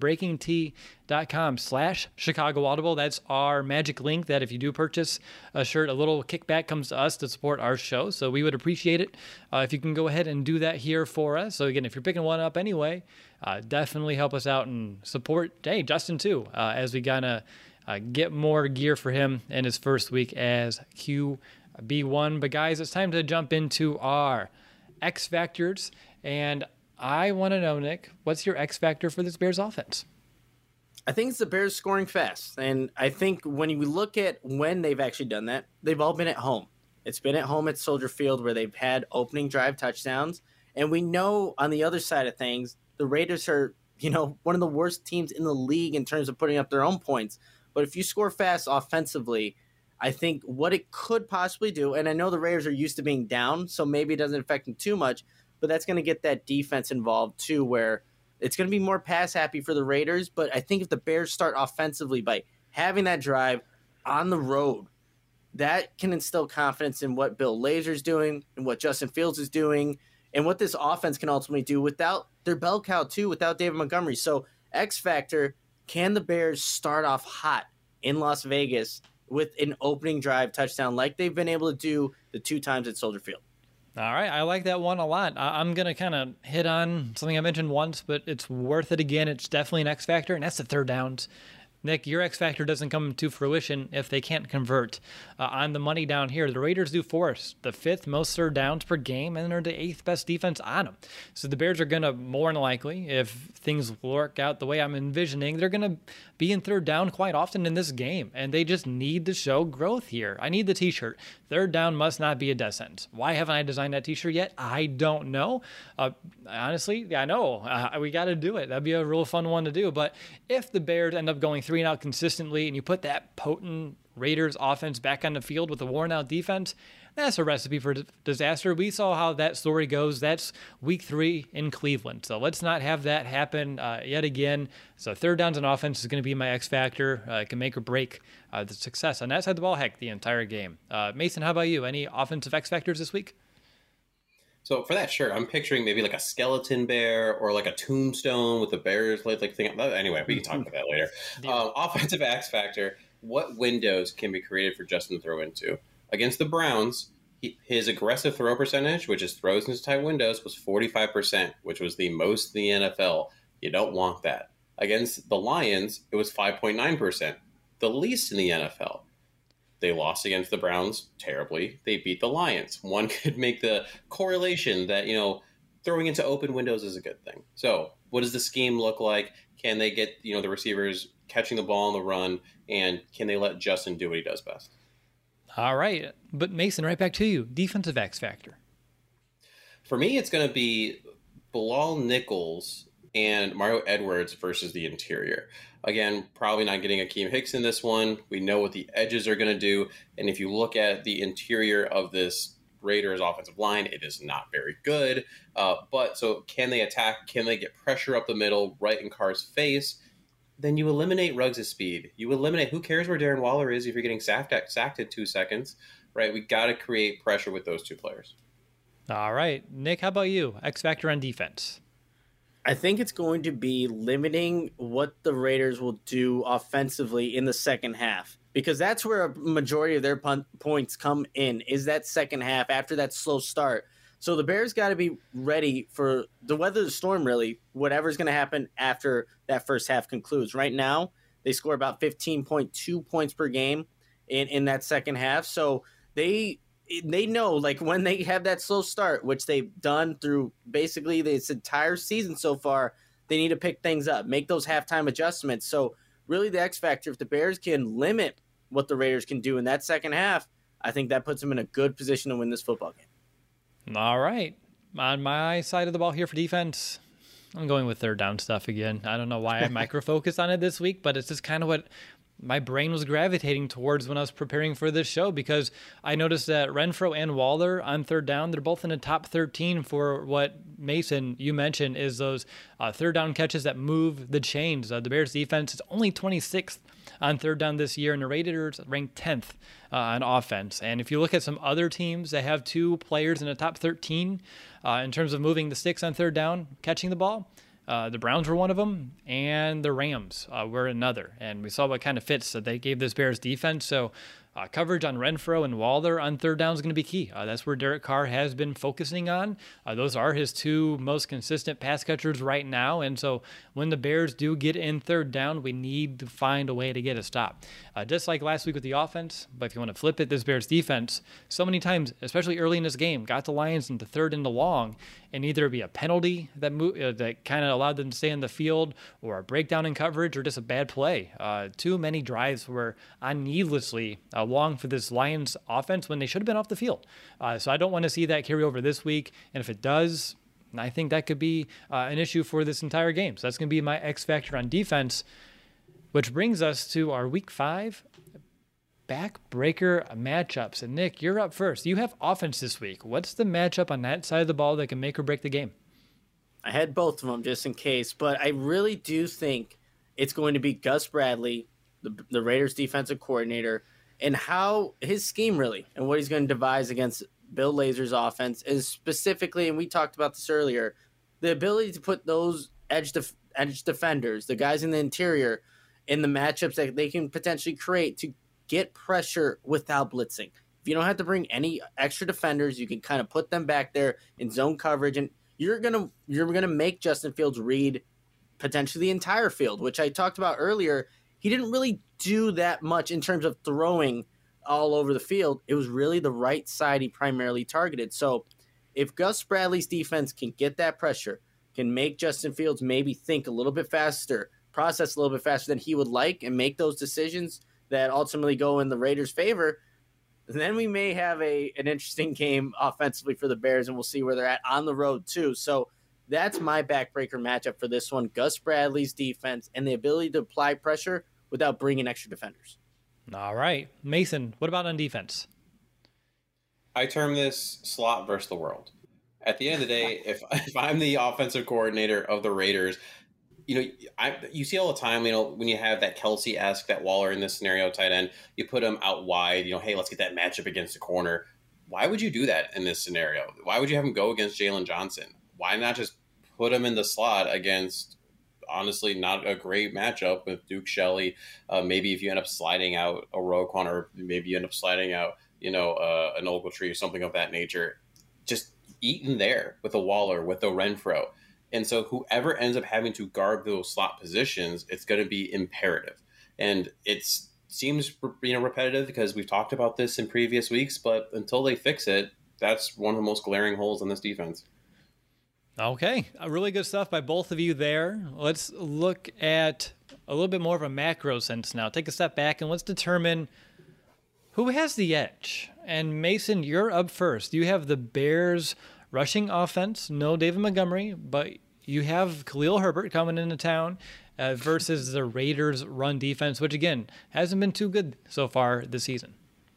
BreakingT.com/Chicago Audible. That's our magic link that if you do purchase a shirt, a little kickback comes to us to support our show. So we would appreciate it if you can go ahead and do that here for us. So again, if you're picking one up anyway, definitely help us out and support, Justin too, as we gonna get more gear for him in his first week as QB1. But guys, it's time to jump into our X Factors. And I want to know, Nick, what's your X Factor for this Bears offense? I think it's the Bears scoring fast. And I think when you look at when they've actually done that, they've all been at home. It's been at home at Soldier Field where they've had opening drive touchdowns. And we know on the other side of things, the Raiders are, one of the worst teams in the league in terms of putting up their own points. But if you score fast offensively, I think what it could possibly do, and I know the Raiders are used to being down, so maybe it doesn't affect them too much, but that's going to get that defense involved too, where it's going to be more pass happy for the Raiders. But I think if the Bears start offensively by having that drive on the road, that can instill confidence in what Bill Lazor's doing and what Justin Fields is doing and what this offense can ultimately do without their bell cow too, without David Montgomery. So X Factor, can the Bears start off hot in Las Vegas with an opening drive touchdown like they've been able to do the 2 times at Soldier Field? All right, I like that one a lot. I'm going to kind of hit on something I mentioned once, but it's worth it again. It's definitely an X factor, and that's the third downs. Nick, your X factor doesn't come to fruition if they can't convert. On the money down here, the Raiders do force the 5th most third downs per game, and they're the 8th best defense on them. So the Bears are going to, more than likely, if things work out the way I'm envisioning, they're going to be in third down quite often in this game, and they just need to show growth here. I need the t-shirt. Third down must not be a death sentence. Why haven't I designed that t-shirt yet? I don't know. Honestly, yeah, I know. We got to do it. That'd be a real fun one to do. But if the Bears end up going 3-and-out consistently and you put that potent Raiders offense back on the field with a worn-out defense, that's a recipe for disaster. We saw how that story goes. That's week 3 in Cleveland. So let's not have that happen yet again. So third downs and offense is going to be my X factor. It can make or break the success on that side of the ball, heck, the entire game. Mason, how about you? Any offensive X factors this week? So for that shirt, I'm picturing maybe like a skeleton bear or like a tombstone with the Bears like thing. Anyway, we can talk about that later. Offensive X factor. What windows can be created for Justin to throw into? Against the Browns, his aggressive throw percentage, which is throws into tight windows, was 45%, which was the most in the NFL. You don't want that. Against the Lions, it was 5.9%, the least in the NFL. They lost against the Browns terribly. They beat the Lions. One could make the correlation that, throwing into open windows is a good thing. So what does the scheme look like? Can they get, the receivers catching the ball on the run, and can they let Justin do what he does best? All right. But Mason, right back to you. Defensive X factor. For me, it's going to be Bilal Nichols and Mario Edwards versus the interior. Again, probably not getting Akeem Hicks in this one. We know what the edges are going to do. And if you look at the interior of this Raiders offensive line, it is not very good. But so can they attack? Can they get pressure up the middle, right in Carr's face? Then you eliminate Ruggs' speed. You eliminate, who cares where Darren Waller is if you're getting sacked in 2 seconds, right? We got to create pressure with those two players. All right. Nick, how about you? X factor on defense. I think it's going to be limiting what the Raiders will do offensively in the second half, because that's where a majority of their points come in, is that second half after that slow start. So the Bears got to be ready for the weather the storm, really, whatever's going to happen after that first half concludes. Right now, they score about 15.2 points per game in that second half. So they know, like, when they have that slow start, which they've done through basically this entire season so far, they need to pick things up, make those halftime adjustments. So really the X factor, if the Bears can limit what the Raiders can do in that second half, I think that puts them in a good position to win this football game. All right. On my side of the ball here for defense, I'm going with third down stuff again. I don't know why I micro-focused on it this week, but it's just kind of what my brain was gravitating towards when I was preparing for this show, because I noticed that Renfrow and Waller on third down, they're both in the top 13 for what, Mason, you mentioned, is those third down catches that move the chains. The Bears defense is only 26th on third down this year, and the Raiders ranked 10th on offense. And if you look at some other teams that have 2 players in the top 13 in terms of moving the sticks on third down, catching the ball, the Browns were one of them, and the Rams were another. And we saw what kind of fits that they gave this Bears defense. So coverage on Renfrow and Waller on third down is going to be key. That's where Derek Carr has been focusing on. Those are his 2 most consistent pass catchers right now. And so when the Bears do get in third down, we need to find a way to get a stop. Just like last week with the offense, but if you want to flip it, this Bears defense, so many times, especially early in this game, got the Lions into third and long, and either be a penalty that kind of allowed them to stay in the field, or a breakdown in coverage, or just a bad play. Too many drives were needlessly long for this Lions offense when they should have been off the field. So I don't want to see that carry over this week. And if it does, I think that could be an issue for this entire game. So that's going to be my X factor on defense, which brings us to our week 5 backbreaker matchups. And Nick, you're up first. You have offense this week. What's the matchup on that side of the ball that can make or break the game? I had both of them just in case, but I really do think it's going to be Gus Bradley, the Raiders defensive coordinator, and how his scheme really, and what he's going to devise against Bill Lazor's offense is specifically, and we talked about this earlier, the ability to put those edge defenders, the guys in the interior, in the matchups that they can potentially create to get pressure without blitzing. If you don't have to bring any extra defenders, you can kind of put them back there in zone coverage, and you're gonna make Justin Fields read potentially the entire field, which I talked about earlier. He didn't really do that much in terms of throwing all over the field. It was really the right side he primarily targeted. So if Gus Bradley's defense can get that pressure, can make Justin Fields maybe think a little bit faster, process a little bit faster than he would like and make those decisions that ultimately go in the Raiders' favor, then we may have an interesting game offensively for the Bears, and we'll see where they're at on the road too. So that's my backbreaker matchup for this one. Gus Bradley's defense and the ability to apply pressure without bringing extra defenders. All right. Mason, what about on defense? I term this slot versus the world. At the end of the day, if I'm the offensive coordinator of the Raiders, you see all the time, when you have that Kelsey-esque, that Waller in this scenario tight end, you put him out wide, hey, let's get that matchup against the corner. Why would you do that in this scenario? Why would you have him go against Jalen Johnson? Why not just put him in the slot against, honestly, not a great matchup with Duke Shelley? Maybe if you end up sliding out a Roquan, or maybe you end up sliding out, an Ogletree or something of that nature, just eat in there with a Waller, with a Renfro. And so whoever ends up having to guard those slot positions, it's going to be imperative. And it seems, repetitive because we've talked about this in previous weeks, but until they fix it, that's one of the most glaring holes in this defense. Okay, really good stuff by both of you there. Let's look at a little bit more of a macro sense now. Take a step back and let's determine who has the edge. And Mason, you're up first. You have the Bears rushing offense, no David Montgomery, but you have Khalil Herbert coming into town versus the Raiders run defense, which again hasn't been too good so far this season.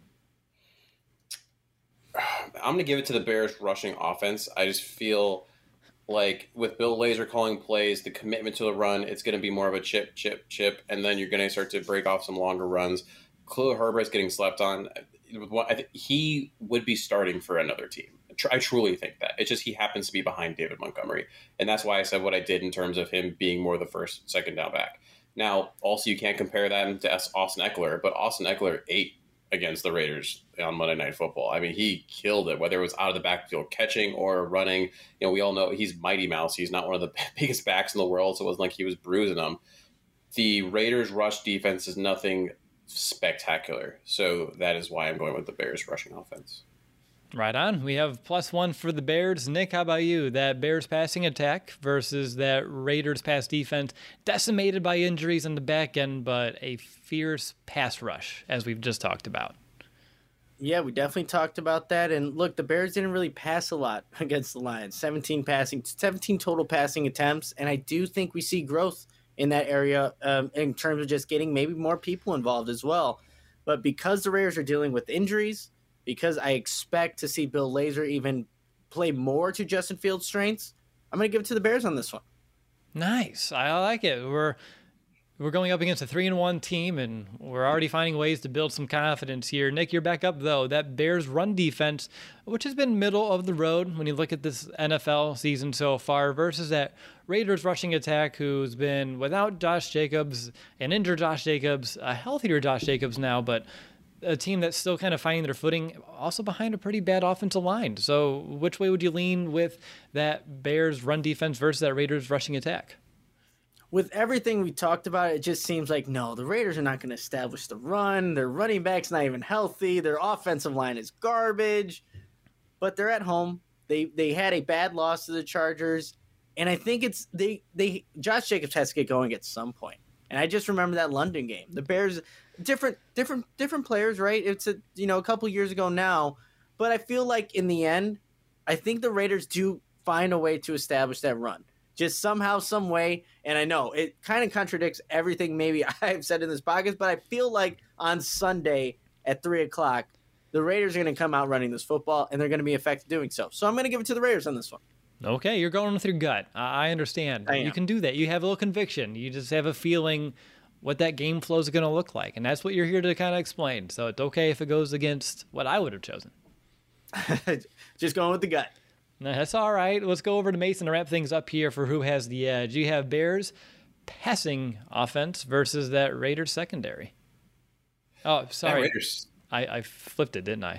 I'm going to give it to the Bears rushing offense. I just feel like with Bill Lazor calling plays, the commitment to the run, it's going to be more of a chip, and then you're going to start to break off some longer runs. Khalil Herbert's getting slept on. I think he would be starting for another team. I truly think that. It's just he happens to be behind David Montgomery. And that's why I said what I did in terms of him being more the first, second down back. Now, also, you can't compare that to Austin Ekeler, but Austin Ekeler ate against the Raiders on Monday Night Football. I mean, he killed it, whether it was out of the backfield catching or running. We all know he's Mighty Mouse. He's not one of the biggest backs in the world, so it wasn't like he was bruising them. The Raiders' rush defense is nothing spectacular. So that is why I'm going with the Bears rushing offense. Right on. We have +1 for the Bears. Nick, how about you? That Bears passing attack versus that Raiders pass defense, decimated by injuries in the back end, but a fierce pass rush, as we've just talked about. Yeah, we definitely talked about that. And look, the Bears didn't really pass a lot against the Lions. 17 total passing attempts. And I do think we see growth in that area in terms of just getting maybe more people involved as well. But because the Raiders are dealing with injuries, because I expect to see Bill Lazor even play more to Justin Fields' strengths, I'm going to give it to the Bears on this one. Nice. I like it. We're going up against a 3-1 team, and we're already finding ways to build some confidence here. Nick, you're back up, though. That Bears run defense, which has been middle of the road when you look at this NFL season so far, versus that Raiders rushing attack, who's been without Josh Jacobs, an injured Josh Jacobs, a healthier Josh Jacobs now, but a team that's still kind of finding their footing, also behind a pretty bad offensive line. So which way would you lean with that Bears run defense versus that Raiders rushing attack? With everything we talked about, it just seems like, no, the Raiders are not going to establish the run. Their running back's not even healthy. Their offensive line is garbage. But they're at home. They had a bad loss to the Chargers. And I think it's Josh Jacobs has to get going at some point. And I just remember that London game. The Bears, different players, right? It's a couple years ago now. But I feel like in the end, I think the Raiders do find a way to establish that run. Just somehow, some way, and I know it kind of contradicts everything maybe I've said in this podcast, but I feel like on Sunday at 3 o'clock, the Raiders are going to come out running this football, and they're going to be effective doing so. So I'm going to give it to the Raiders on this one. Okay, you're going with your gut. I understand. You can do that. You have a little conviction. You just have a feeling what that game flow is going to look like, and that's what you're here to kind of explain. So it's okay if it goes against what I would have chosen. Just going with the gut. No, that's all right. Let's go over to Mason to wrap things up here for who has the edge. You have Bears passing offense versus that Raiders secondary. Oh, sorry. Raiders. I flipped it, didn't I?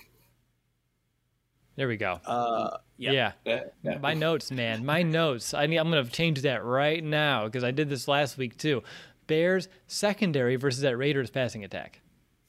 There we go. Yeah. My notes, man. My notes. I'm going to change that right now because I did this last week too. Bears secondary versus that Raiders passing attack.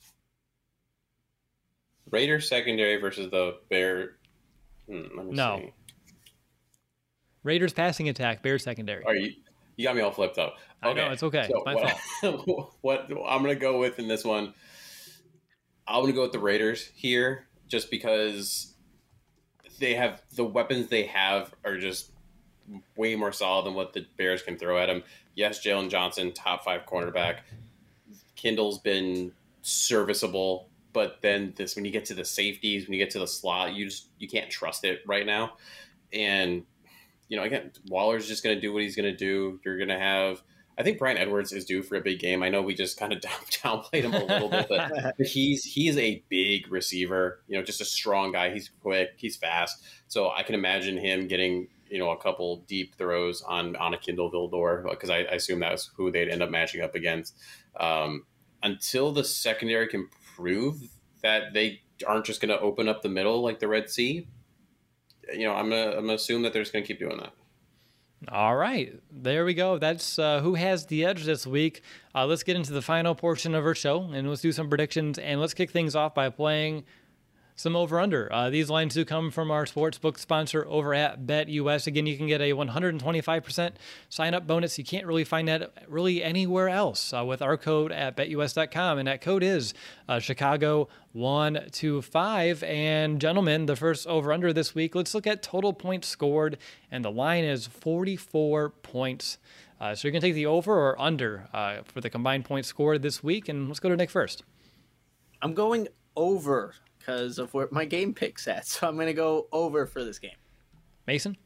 Raiders secondary versus the Bear. Let me see. Raiders passing attack, Bears secondary. You got me all flipped up. I know, it's okay. So It's my fault. what I'm going to go with in this one, I'm going to go with the Raiders here just because they have the weapons they have are just way more solid than what the Bears can throw at them. Yes, Jalen Johnson, top 5 cornerback. Kindle's been serviceable, but then when you get to the safeties, when you get to the slot, you can't trust it right now. And again, Waller's just going to do what he's going to do. You're going to have, I think Bryan Edwards is due for a big game. I know we just kind of downplayed him a little bit, but he's a big receiver, just a strong guy. He's quick, he's fast. So I can imagine him getting, a couple deep throws on a Kindle Vildor, because I assume that was who they'd end up matching up against. Until the secondary can prove that they aren't just going to open up the middle like the Red Sea, I'm gonna assume that they're just gonna keep doing that. All right, there we go. That's who has the edge this week. Let's get into the final portion of our show, and let's do some predictions. And let's kick things off by playing some over-under. These lines do come from our sportsbook sponsor over at BetUS. Again, you can get a 125% sign-up bonus. You can't really find that really anywhere else with our code at BetUS.com, and that code is Chicago125. And gentlemen, the first over-under this week, let's look at total points scored, and the line is 44 points. So you're going to take the over or under for the combined points scored this week, and let's go to Nick first. I'm going over because of where my game pick's at. So I'm going to go over for this game. Mason?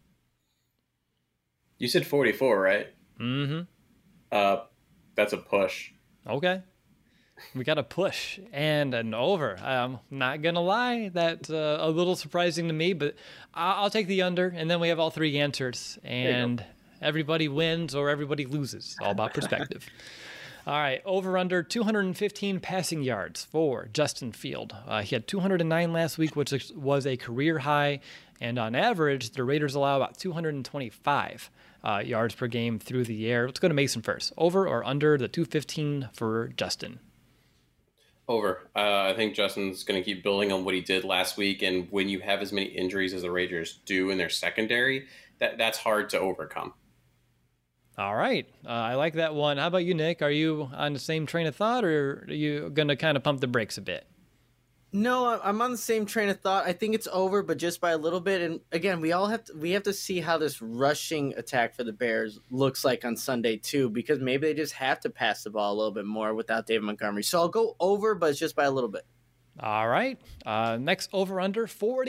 You said 44, right? Mm-hmm. That's a push. Okay. We got a push and an over. I'm not going to lie. That's a little surprising to me, but I'll take the under, and then we have all 3 answers, and everybody wins or everybody loses. All about perspective. All right, over-under 215 passing yards for Justin Field. He had 209 last week, which was a career high, and on average, the Raiders allow about 225 yards per game through the air. Let's go to Mason first. Over or under the 215 for Justin? Over. I think Justin's going to keep building on what he did last week, and when you have as many injuries as the Raiders do in their secondary, that's hard to overcome. All right. I like that one. How about you, Nick? Are you on the same train of thought, or are you going to kind of pump the brakes a bit? No, I'm on the same train of thought. I think it's over, but just by a little bit. And again, we have to see how this rushing attack for the Bears looks like on Sunday too, because maybe they just have to pass the ball a little bit more without David Montgomery. So I'll go over, but it's just by a little bit. All right. Next over-under,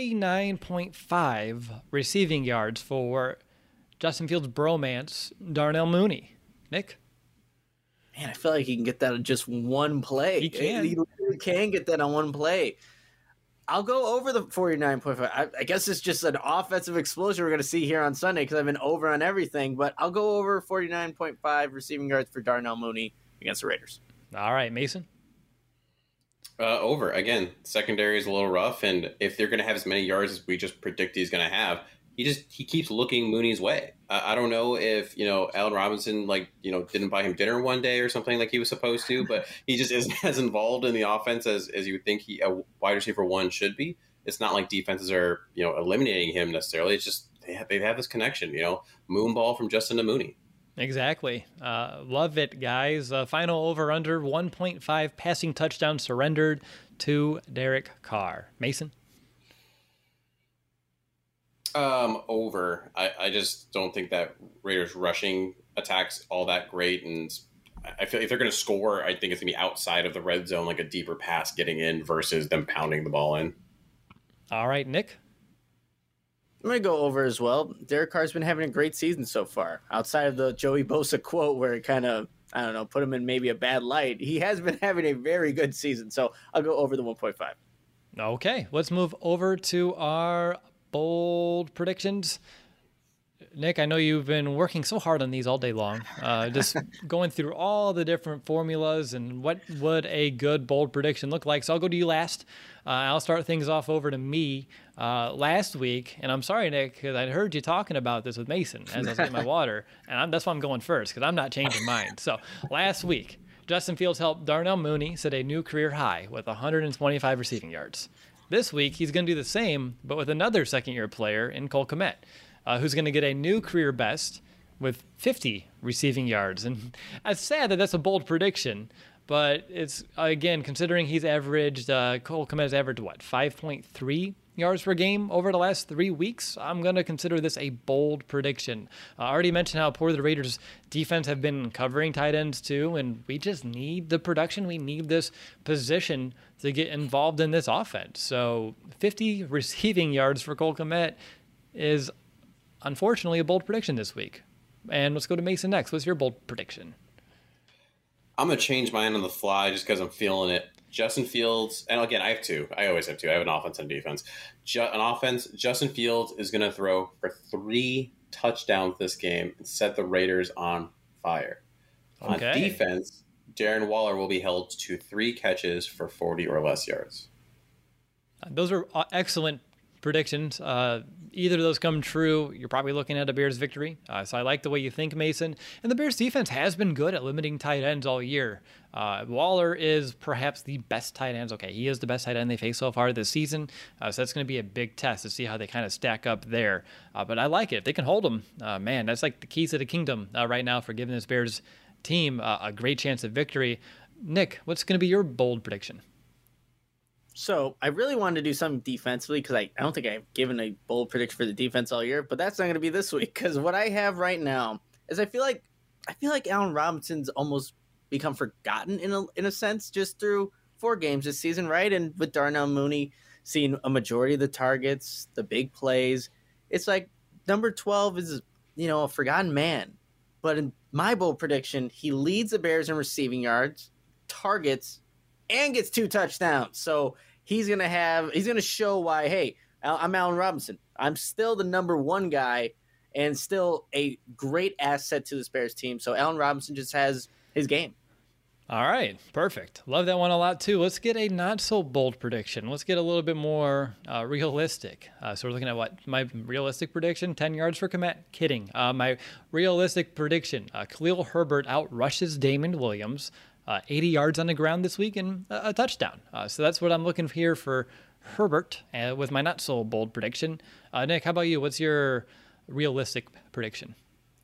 49.5 receiving yards for Justin Fields' bromance, Darnell Mooney. Nick? Man, I feel like he can get that on just one play. He can. He literally can get that on one play. I'll go over the 49.5. I guess it's just an offensive explosion we're going to see here on Sunday because I've been over on everything. But I'll go over 49.5 receiving yards for Darnell Mooney against the Raiders. All right, Mason? Over. Again, secondary is a little rough, and if they're going to have as many yards as we just predict he's going to have, he keeps looking Mooney's way. I don't know if, Allen Robinson, didn't buy him dinner one day or something like he was supposed to, but he just isn't as involved in the offense as you would think a wide receiver one should be. It's not like defenses are, eliminating him necessarily. It's just they have this connection, moon ball from Justin to Mooney. Exactly. Love it, guys. Final over-under, 1.5 passing touchdown surrendered to Derek Carr. Mason? Over. I just don't think that Raiders rushing attack's all that great, and I feel if they're going to score, I think it's going to be outside of the red zone, like a deeper pass getting in versus them pounding the ball in. All right, Nick? I'm going to go over as well. Derek Carr's been having a great season so far. Outside of the Joey Bosa quote where it kind of, put him in maybe a bad light, he has been having a very good season. So I'll go over the 1.5. Okay, let's move over to our bold predictions. Nick, I know you've been working so hard on these all day long, just going through all the different formulas and what would a good bold prediction look like. So I'll go to you last. I'll start things off over to me. Last week, and I'm sorry, Nick, because I heard you talking about this with Mason as I was getting my water, and that's why I'm going first, because I'm not changing mine. So last week, Justin Fields helped Darnell Mooney set a new career high with 125 receiving yards. This week, he's going to do the same, but with another second-year player in Cole Kmet, who's going to get a new career best with 50 receiving yards. And it's sad that that's a bold prediction, but it's, again, considering he's averaged, Cole Kmet has averaged, 5.3 yards per game over the last 3 weeks. I'm going to consider this a bold prediction. I already mentioned how poor the Raiders defense have been covering tight ends too, and we just need the production. We need this position to get involved in this offense. So 50 receiving yards for Cole Kmet is unfortunately a bold prediction this week. And let's go to Mason next. What's your bold prediction? I'm going to change mine on the fly just because I'm feeling it. Justin Fields, and again, I have two. I always have two. I have an offense and defense. On offense, Justin Fields is going to throw for 3 touchdowns this game and set the Raiders on fire. Okay. On defense, Darren Waller will be held to 3 catches for 40 or less yards. Those are excellent predictions. Either of those come true, you're probably looking at a Bears victory. So I like the way you think, Mason. And the Bears defense has been good at limiting tight ends all year. Waller is perhaps the best tight ends. Okay, he is the best tight end they face so far this season. So that's going to be a big test to see how they kind of stack up there. But I like it. If they can hold them, man, that's like the keys to the kingdom right now for giving this Bears team a great chance of victory. Nick, what's going to be your bold prediction? So I really wanted to do something defensively because I don't think I've given a bold prediction for the defense all year, but that's not going to be this week because what I have right now is I feel like Allen Robinson's almost become forgotten in a sense just through 4 games this season, right? And with Darnell Mooney seeing a majority of the targets, the big plays, it's like number 12 is, a forgotten man. But in my bold prediction, he leads the Bears in receiving yards, targets, and gets 2 touchdowns. So he's going to show why, hey, I'm Allen Robinson. I'm still the number 1 guy and still a great asset to this Bears team. So Allen Robinson just has his game. All right, perfect. Love that one a lot too. Let's get a not so bold prediction. Let's get a little bit more realistic. So we're looking at what my realistic prediction: 10 yards for Kmet. Kidding. My realistic prediction: Khalil Herbert outrushes Damon Williams, 80 yards on the ground this week and a touchdown. So that's what I'm looking here for Herbert with my not so bold prediction. Nick, how about you? What's your realistic prediction?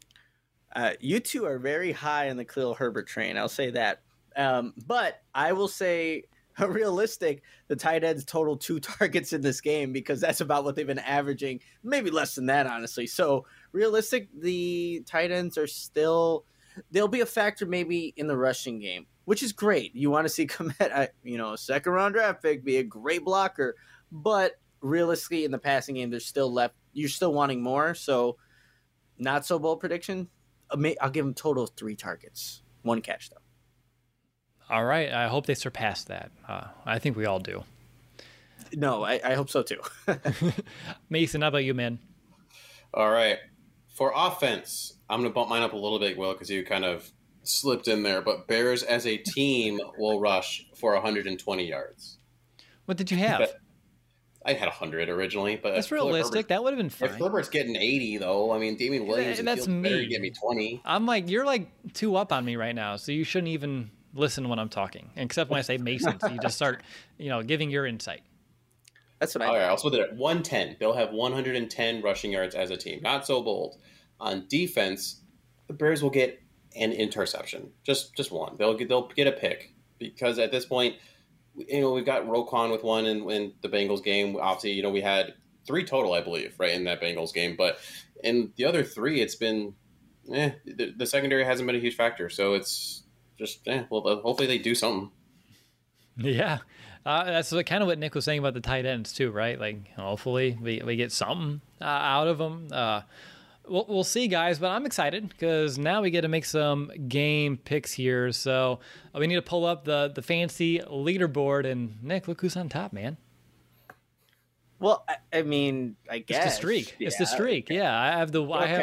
You two are very high on the Khalil Herbert train. I'll say that. But I will say realistic, the tight ends total 2 targets in this game because that's about what they've been averaging, maybe less than that, honestly. So realistic, the tight ends are still, they'll be a factor maybe in the rushing game, which is great. You want to see Kmet, a 2nd-round draft pick, be a great blocker, but realistically in the passing game, there's still left, you're still wanting more. So not so bold prediction. I'll give him total of 3 targets, 1 catch though. All right. I hope they surpass that. I think we all do. No, I hope so too. Mason, how about you, man? All right. For offense, I'm going to bump mine up a little bit, Will, because you kind of slipped in there. But Bears as a team will rush for 120 yards. What did you have? But I had 100 originally, but that's realistic. That would have been fine. If Herbert's getting 80, though, I mean, Damien Williams and that's Fields better me. get me 20. I'm like, you're like 2 up on me right now, so you shouldn't even listen when I'm talking, except when I say Mason. So you just start, giving your insight. That's what I. All right, I'll split it at 110. They'll have 110 rushing yards as a team. Not so bold. On defense, the Bears will get an interception, just one. They'll get a pick because at this point, we've got Roquan with one in the Bengals game. Obviously, we had 3 total, I believe, right in that Bengals game. But in the other 3, it's been, the secondary hasn't been a huge factor. So it's just, well, hopefully they do something. Yeah. That's kind of what Nick was saying about the tight ends too, right? Like, hopefully we get something out of them. We'll see, guys, but I'm excited because now we get to make some game picks here. So we need to pull up the fancy leaderboard. And Nick, look who's on top, man. Well, I mean, I guess it's the streak. Yeah. It's the streak. Yeah, I have the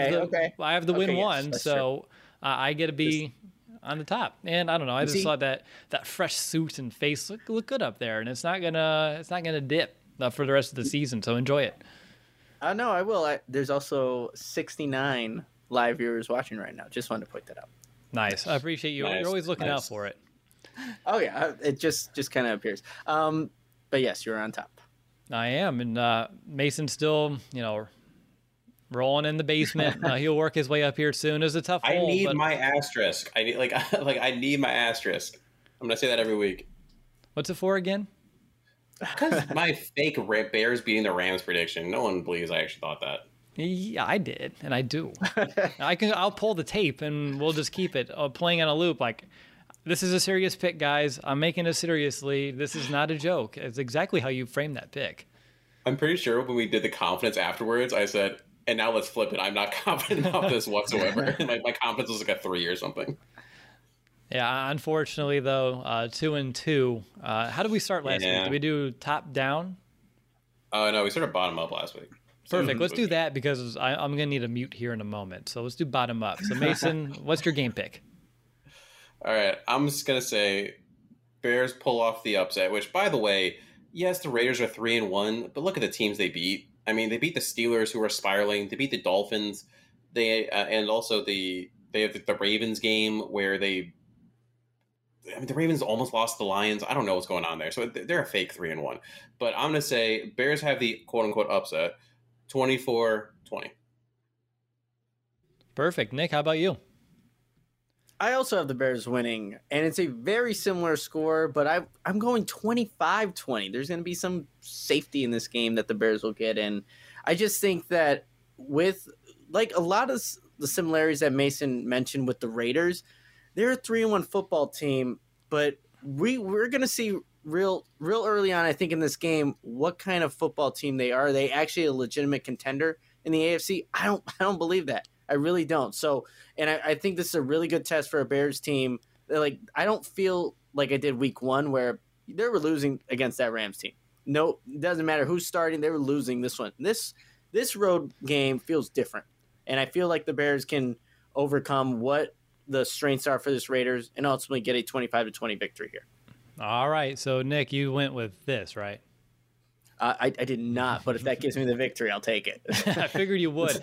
win one, yes, so I get to be on the top. And I don't know. I just thought that fresh suit and face look good up there, and it's not gonna dip for the rest of the season. So enjoy it. No, I will. There's also 69 live viewers watching right now. Just wanted to point that out. Nice. I appreciate you. Nice. You're always looking out for it. Oh yeah, it just kind of appears. But yes, you're on top. I am, and Mason's still, rolling in the basement. He'll work his way up here soon. It's a tough I hole. need But my asterisk. I need I need my asterisk. I'm gonna say that every week. what's it for again? Because my fake Bears beating the Rams prediction. No one believes I actually thought that. Yeah, I did, and I do. I'll pull the tape, and we'll just keep it playing on a loop. Like, this is a serious pick, guys. I'm making it seriously. This is not a joke. It's exactly how you frame that pick. I'm pretty sure when we did the confidence afterwards, I said, and now let's flip it. I'm not confident about this whatsoever. my confidence was like a 3 or something. Yeah, unfortunately, though, 2-2. How did we start last week? Did we do top down? No, we started bottom up last week. Perfect. Let's do that because I'm going to need a mute here in a moment. So let's do bottom up. So, Mason, what's your game pick? All right. I'm just going to say Bears pull off the upset, which, by the way, yes, the Raiders are 3-1, but look at the teams they beat. I mean, they beat the Steelers, who are spiraling. They beat the Dolphins. And also they have the Ravens game where the Ravens almost lost the Lions. I don't know what's going on there. So they're a fake 3-1. But I'm going to say Bears have the quote-unquote upset, 24-20. Perfect. Nick, how about you? I also have the Bears winning, and it's a very similar score, but I'm going 25-20. There's going to be some safety in this game that the Bears will get in. I just think that with like a lot of the similarities that Mason mentioned with the Raiders, they're a 3-1 football team, but we're going to see real early on, I think, in this game, what kind of football team they are. Are they actually a legitimate contender in the AFC? I don't believe that. I really don't. So, and I think this is a really good test for a Bears team. Like, I don't feel like I did week 1 where they were losing against that Rams team. No, it doesn't matter who's starting. They were losing this one. This road game feels different. And I feel like the Bears can overcome what the strengths are for this Raiders and ultimately get a 25-20 victory here. All right. So, Nick, you went with this, right? I did not, but if that gives me the victory, I'll take it. I figured you would.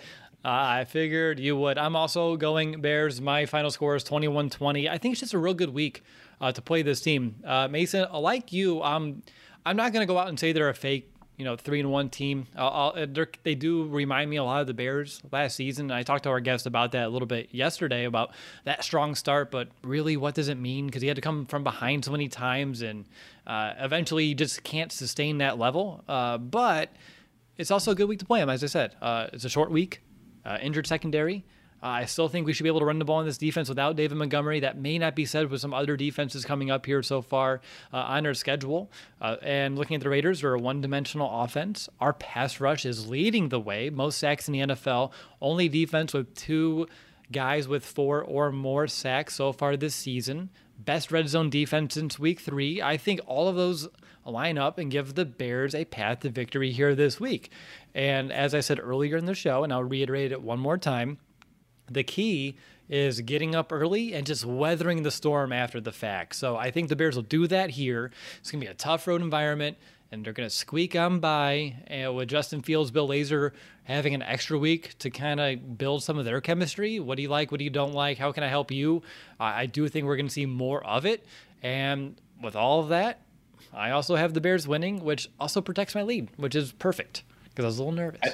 I'm also going Bears. My final score is 21-20. I think it's just a real good week to play this team. Mason, like you, I'm not going to go out and say they're a fake, 3-1 team. They do remind me a lot of the Bears last season. I talked to our guest about that a little bit yesterday about that strong start, but really what does it mean? Because he had to come from behind so many times, and eventually you just can't sustain that level. But it's also a good week to play them, as I said. It's a short week, injured secondary. I still think we should be able to run the ball in this defense without David Montgomery. That may not be said with some other defenses coming up here so far on our schedule. And looking at the Raiders, they're a one-dimensional offense. Our pass rush is leading the way. Most sacks in the NFL. Only defense with 2 guys with 4 or more sacks so far this season. Best red zone defense since week 3. I think all of those line up and give the Bears a path to victory here this week. And as I said earlier in the show, and I'll reiterate it one more time, the key is getting up early and just weathering the storm after the fact. So I think the Bears will do that here. It's going to be a tough road environment, and they're going to squeak on by with Justin Fields, Bill Lazor having an extra week to kind of build some of their chemistry. What do you like? What do you don't like? How can I help you? I do think we're going to see more of it. And with all of that, I also have the Bears winning, which also protects my lead, which is perfect because I was a little nervous.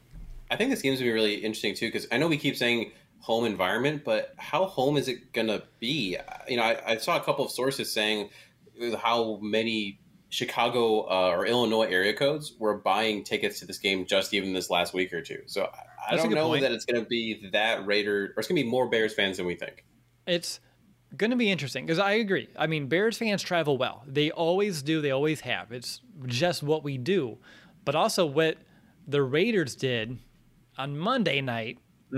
I think this game's going to be really interesting, too, because I know we keep saying home environment, but how home is it going to be? I saw a couple of sources saying how many Chicago or Illinois area codes were buying tickets to this game just even this last week or two. So I don't know that it's going to be that Raider, or it's going to be more Bears fans than we think. It's going to be interesting because I agree. I mean, Bears fans travel well. They always do. They always have. It's just what we do. But also what the Raiders did on Monday night,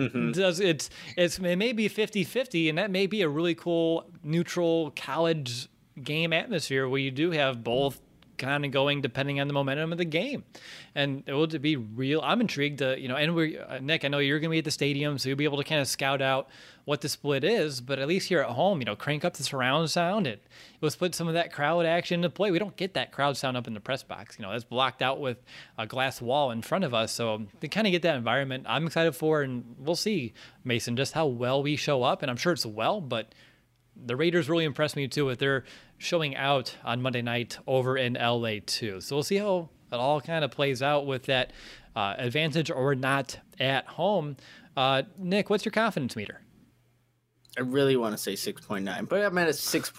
it may be 50-50, and that may be a really cool neutral college game atmosphere where you do have both kind of going depending on the momentum of the game. And it will be real. I'm intrigued to, and Nick, I know you're going to be at the stadium, so you'll be able to kind of scout out what the split is, but at least here at home, crank up the surround sound and let's put some of that crowd action into play. We don't get that crowd sound up in the press box. That's blocked out with a glass wall in front of us. So to kind of get that environment, I'm excited for, and we'll see, Mason, just how well we show up. And I'm sure it's well, but the Raiders really impressed me too with their showing out on Monday night over in LA too. So we'll see how it all kind of plays out with that advantage or not at home. Nick, what's your confidence meter? I really want to say 6.9, but I'm at a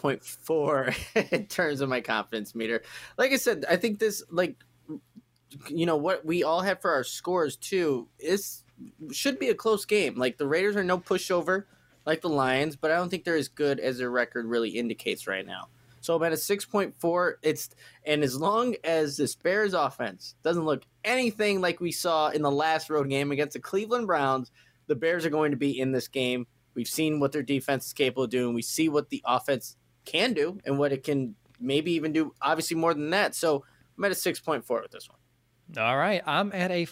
6.4 in terms of my confidence meter. Like I said, I think this, like, what we all have for our scores too should be a close game. Like, the Raiders are no pushover like the Lions, but I don't think they're as good as their record really indicates right now. So I'm at a 6.4. And as long as this Bears offense doesn't look anything like we saw in the last road game against the Cleveland Browns, the Bears are going to be in this game. We've seen what their defense is capable of doing. We see what the offense can do and what it can maybe even do, obviously, more than that. So I'm at a 6.4 with this one. All right. I'm at a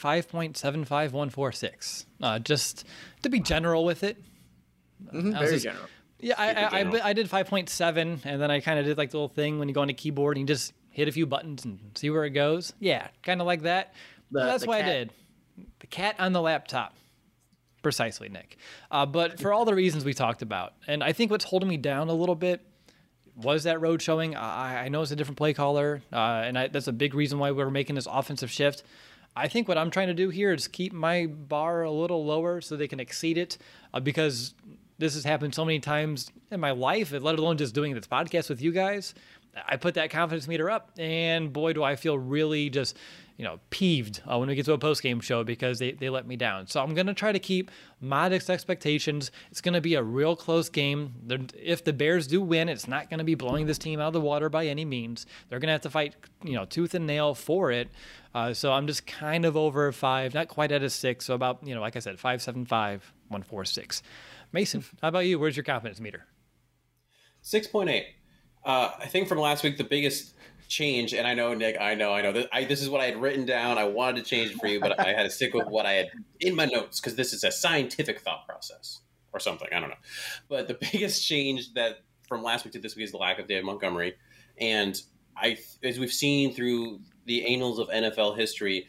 5.75146. Just to be general with it. Very general. Yeah, I did 5.7, and then I kind of did like the little thing when you go on a keyboard and you just hit a few buttons and see where it goes. Yeah, kind of like that. That's what I did. The cat on the laptop. Precisely, Nick. But for all the reasons we talked about, and I think what's holding me down a little bit was that road showing. I know it's a different play caller, and that's a big reason why we're making this offensive shift. I think what I'm trying to do here is keep my bar a little lower so they can exceed it, because this has happened so many times in my life, let alone just doing this podcast with you guys. I put that confidence meter up, and boy, do I feel really just, peeved when we get to a post-game show because they let me down. So I'm going to try to keep modest expectations. It's going to be a real close game. If the Bears do win, it's not going to be blowing this team out of the water by any means. They're going to have to fight, tooth and nail for it. So I'm just kind of over 5, not quite at a 6. So about, like I said, 5.75, 146. Mason, how about you? Where's your confidence meter? 6.8. I think from last week, the biggest change, and I know, Nick, I know, this is what I had written down. I wanted to change it for you, but I had to stick with what I had in my notes because this is a scientific thought process or something. I don't know. But the biggest change that from last week to this week is the lack of David Montgomery. And as we've seen through the annals of NFL history,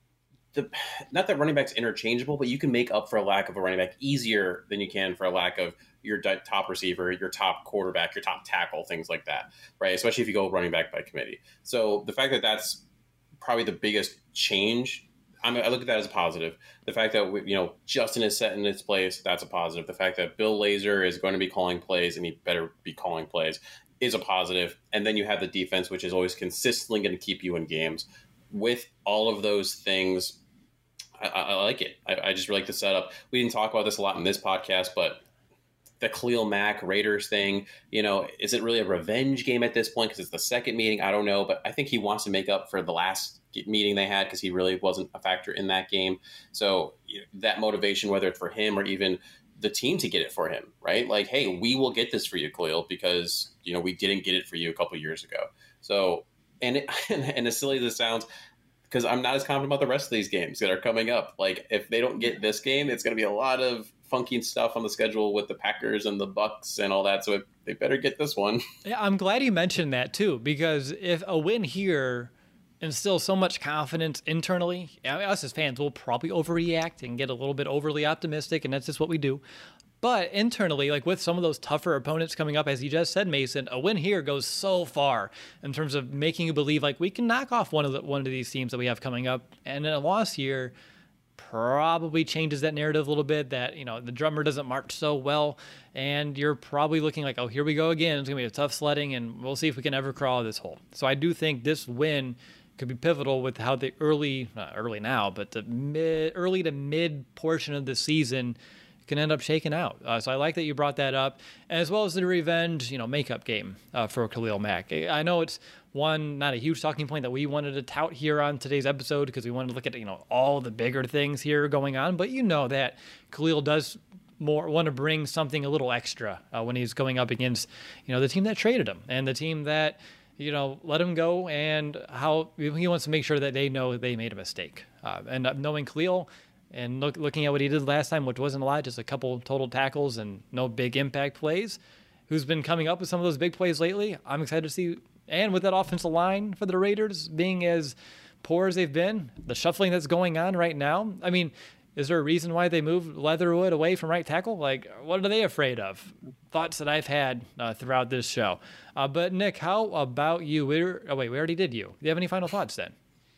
not that running back's interchangeable, but you can make up for a lack of a running back easier than you can for a lack of your top receiver, your top quarterback, your top tackle, things like that, right? Especially if you go running back by committee. So the fact that that's probably the biggest change, I look at that as a positive. The fact that Justin is set in its place, that's a positive. The fact that Bill Lazor is going to be calling plays, and he better be calling plays, is a positive. And then you have the defense, which is always consistently going to keep you in games. With all of those things, I like it. I just really like the setup. We didn't talk about this a lot in this podcast, but the Khalil Mack Raiders thing, is it really a revenge game at this point because it's the second meeting? I don't know, but I think he wants to make up for the last meeting they had because he really wasn't a factor in that game. So that motivation, whether it's for him or even the team to get it for him, right? Like, hey, we will get this for you, Khalil, because, we didn't get it for you a couple of years ago. So, and as silly as this sounds, because I'm not as confident about the rest of these games that are coming up. Like, if they don't get this game, it's going to be a lot of funky stuff on the schedule with the Packers and the Bucks and all that. So they better get this one. Yeah, I'm glad you mentioned that too, because if a win here instills so much confidence internally, us as fans will probably overreact and get a little bit overly optimistic, and that's just what we do. But internally, like with some of those tougher opponents coming up, as you just said, Mason, a win here goes so far in terms of making you believe like we can knock off one of these teams that we have coming up. And then a loss here probably changes that narrative a little bit, that, the drummer doesn't march so well, and you're probably looking like, oh, here we go again. It's going to be a tough sledding, and we'll see if we can ever crawl out of this hole. So I do think this win could be pivotal with how the early to mid portion of the season can end up shaking out. So I like that you brought that up, as well as the revenge, makeup game for Khalil Mack. I know it's not a huge talking point that we wanted to tout here on today's episode because we wanted to look at, all the bigger things here going on. But that Khalil does more want to bring something a little extra when he's going up against, the team that traded him and the team that, let him go, and how he wants to make sure that they know they made a mistake. And knowing Khalil, and looking at what he did last time, which wasn't a lot, just a couple total tackles and no big impact plays, who's been coming up with some of those big plays lately, I'm excited to see. And with that offensive line for the Raiders being as poor as they've been, the shuffling that's going on right now, I mean, is there a reason why they moved Leatherwood away from right tackle? Like, what are they afraid of? Thoughts that I've had throughout this show. But Nick, how about you? We already did you. Do you have any final thoughts then?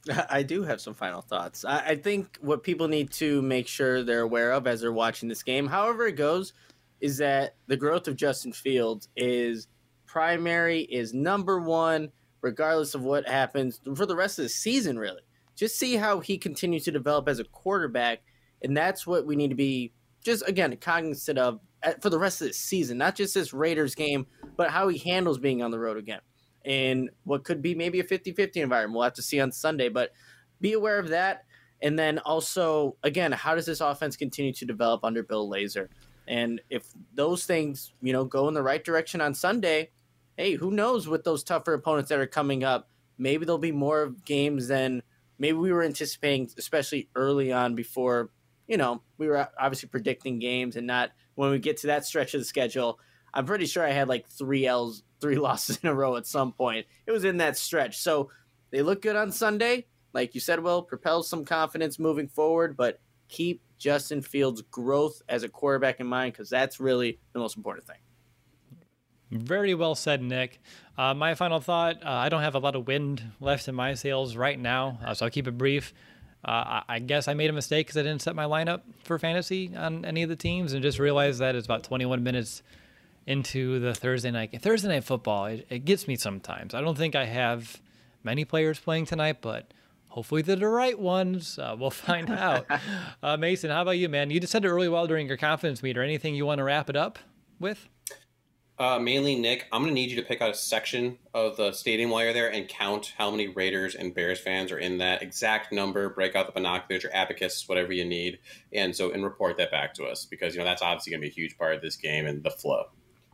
I do have some final thoughts. I think what people need to make sure they're aware of as they're watching this game, however it goes, is that the growth of Justin Fields is primary, is number one, regardless of what happens for the rest of the season, really. Just see how he continues to develop as a quarterback, and that's what we need to be, just, again, cognizant of for the rest of the season, not just this Raiders game, but how he handles being on the road again. In what could be maybe a 50-50 environment. We'll have to see on Sunday, but be aware of that. And then also, again, how does this offense continue to develop under Bill Lazor? And if those things, go in the right direction on Sunday, hey, who knows with those tougher opponents that are coming up? Maybe there'll be more games than maybe we were anticipating, especially early on before, we were obviously predicting games and not when we get to that stretch of the schedule. I'm pretty sure I had like 3 losses in a row at some point. It was in that stretch. So they look good on Sunday. Like you said, Will, propel some confidence moving forward, but keep Justin Fields' growth as a quarterback in mind, because that's really the most important thing. Very well said, Nick. My final thought, I don't have a lot of wind left in my sails right now, so I'll keep it brief. I guess I made a mistake because I didn't set my lineup for fantasy on any of the teams and just realized that it's about 21 minutes into the Thursday night football. It gets me sometimes. I don't think I have many players playing tonight, but hopefully they're the right ones. We'll find out. Mason, how about you, man? You just said it really well during your confidence meter. Anything you want to wrap it up with? Mainly, Nick, I'm going to need you to pick out a section of the stadium while you're there and count how many Raiders and Bears fans are in that exact number. Break out the binoculars or abacus, whatever you need, and report that back to us, because that's obviously going to be a huge part of this game and the flow.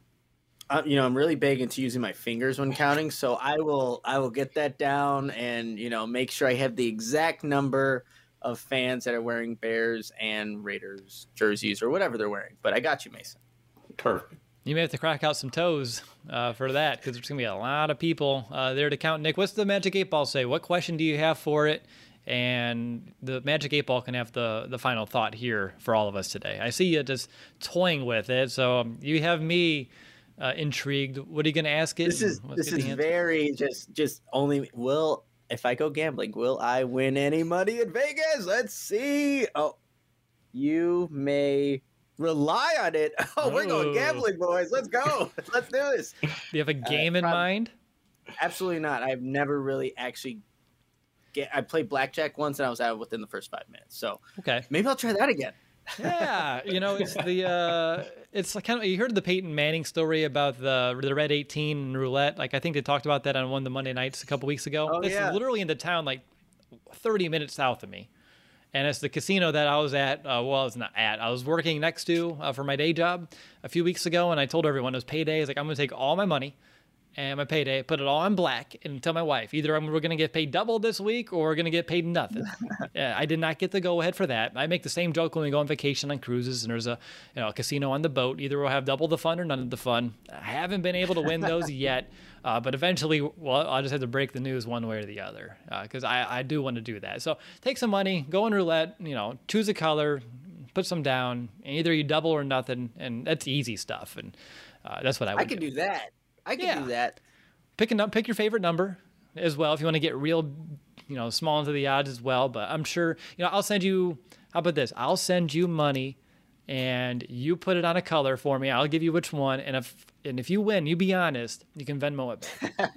I'm really big into using my fingers when counting, so I will get that down and make sure I have the exact number of fans that are wearing Bears and Raiders jerseys or whatever they're wearing. But I got you, Mason. Perfect. You may have to crack out some toes for that, because there's going to be a lot of people there to count. Nick, what's the Magic 8 Ball say? What question do you have for it? And the Magic 8 Ball can have the final thought here for all of us today. I see you just toying with it, so you have me intrigued. What are you going to ask it? This is very just only will. If I go gambling, will I win any money in Vegas? Let's see. Oh, you may rely on it. Oh, we're going gambling, boys. Let's go. Let's do this. Do you have a game in mind? Absolutely not. I've never really actually. I played blackjack once and I was out within the first 5 minutes. So okay, maybe I'll try that again. Yeah, it's like kind of, you heard the Peyton Manning story about the Red 18 and roulette. Like I think they talked about that on one of the Monday nights a couple weeks ago. Oh, it's yeah. literally in the town like 30 minutes south of me. And it's the casino that I was at. Well, it's not at. I was working next to for my day job a few weeks ago, and I told everyone it was payday. I was like, I'm going to take all my money and my payday, put it all in black, and tell my wife either we're going to get paid double this week or we're going to get paid nothing. I did not get the go ahead for that. I make the same joke when we go on vacation on cruises and there's a casino on the boat. Either we'll have double the fun or none of the fun. I haven't been able to win those yet, but eventually, I'll just have to break the news one way or the other because I do want to do that. So take some money, go in roulette, choose a color, put some down, and either you double or nothing, and that's easy stuff. And that's what I would do. I can do that. I can do that. Pick your favorite number as well if you want to get real, small into the odds as well. But I'm sure, I'll send you. How about this? I'll send you money, and you put it on a color for me. I'll give you which one, and if you win, you be honest. You can Venmo it back.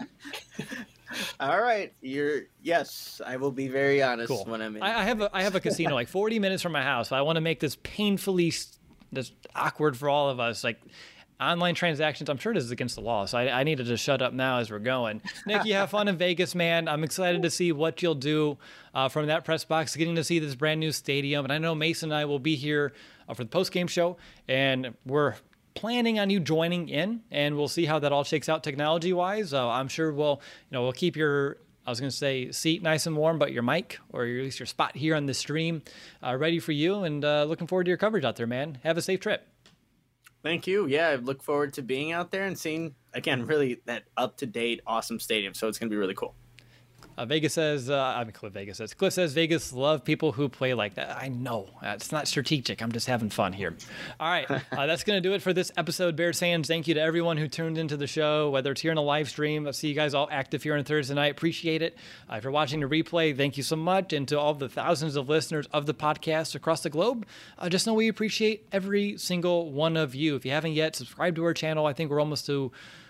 All right, yes. I will be very honest when I'm in. I have a casino like 40 minutes from my house. So I want to make this painfully awkward for all of us. Like. Online transactions, I'm sure this is against the law, so I need to just shut up now as we're going. Nick, you have fun in Vegas, man. I'm excited to see what you'll do from that press box, getting to see this brand new stadium. And I know Mason and I will be here for the post-game show, and we're planning on you joining in, and we'll see how that all shakes out technology-wise. I'm sure we'll keep your, I was going to say seat nice and warm, but your mic, or at least your spot here on the stream, ready for you, and looking forward to your coverage out there, man. Have a safe trip. Thank you. Yeah, I look forward to being out there and seeing, again, really that up-to-date, awesome stadium. So it's going to be really cool. Vegas says, Cliff says Vegas love people who play like that. I know it's not strategic. I'm just having fun here. All right. That's going to do it for this episode. Bears fans, thank you to everyone who tuned into the show, whether it's here in a live stream. I see you guys all active here on Thursday night. Appreciate it. If you're watching the replay, thank you so much. And to all the thousands of listeners of the podcast across the globe, just know we appreciate every single one of you. If you haven't yet, subscribe to our channel. I think we're almost to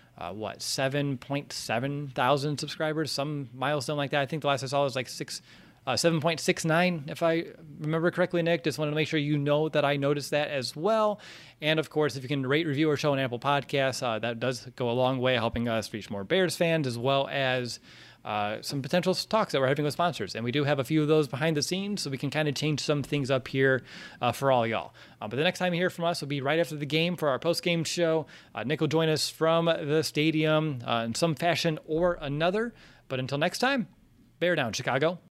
7.7 thousand subscribers, some milestone like that. I think the last I saw was like 7.69, if I remember correctly, Nick. Just wanted to make sure you know that I noticed that as well. And of course, if you can rate, review our show on Apple Podcasts, that does go a long way, helping us reach more Bears fans, as well as some potential talks that we're having with sponsors. And we do have a few of those behind the scenes, so we can kind of change some things up here for all y'all. But the next time you hear from us will be right after the game for our post-game show. Nick will join us from the stadium in some fashion or another. But until next time, bear down, Chicago.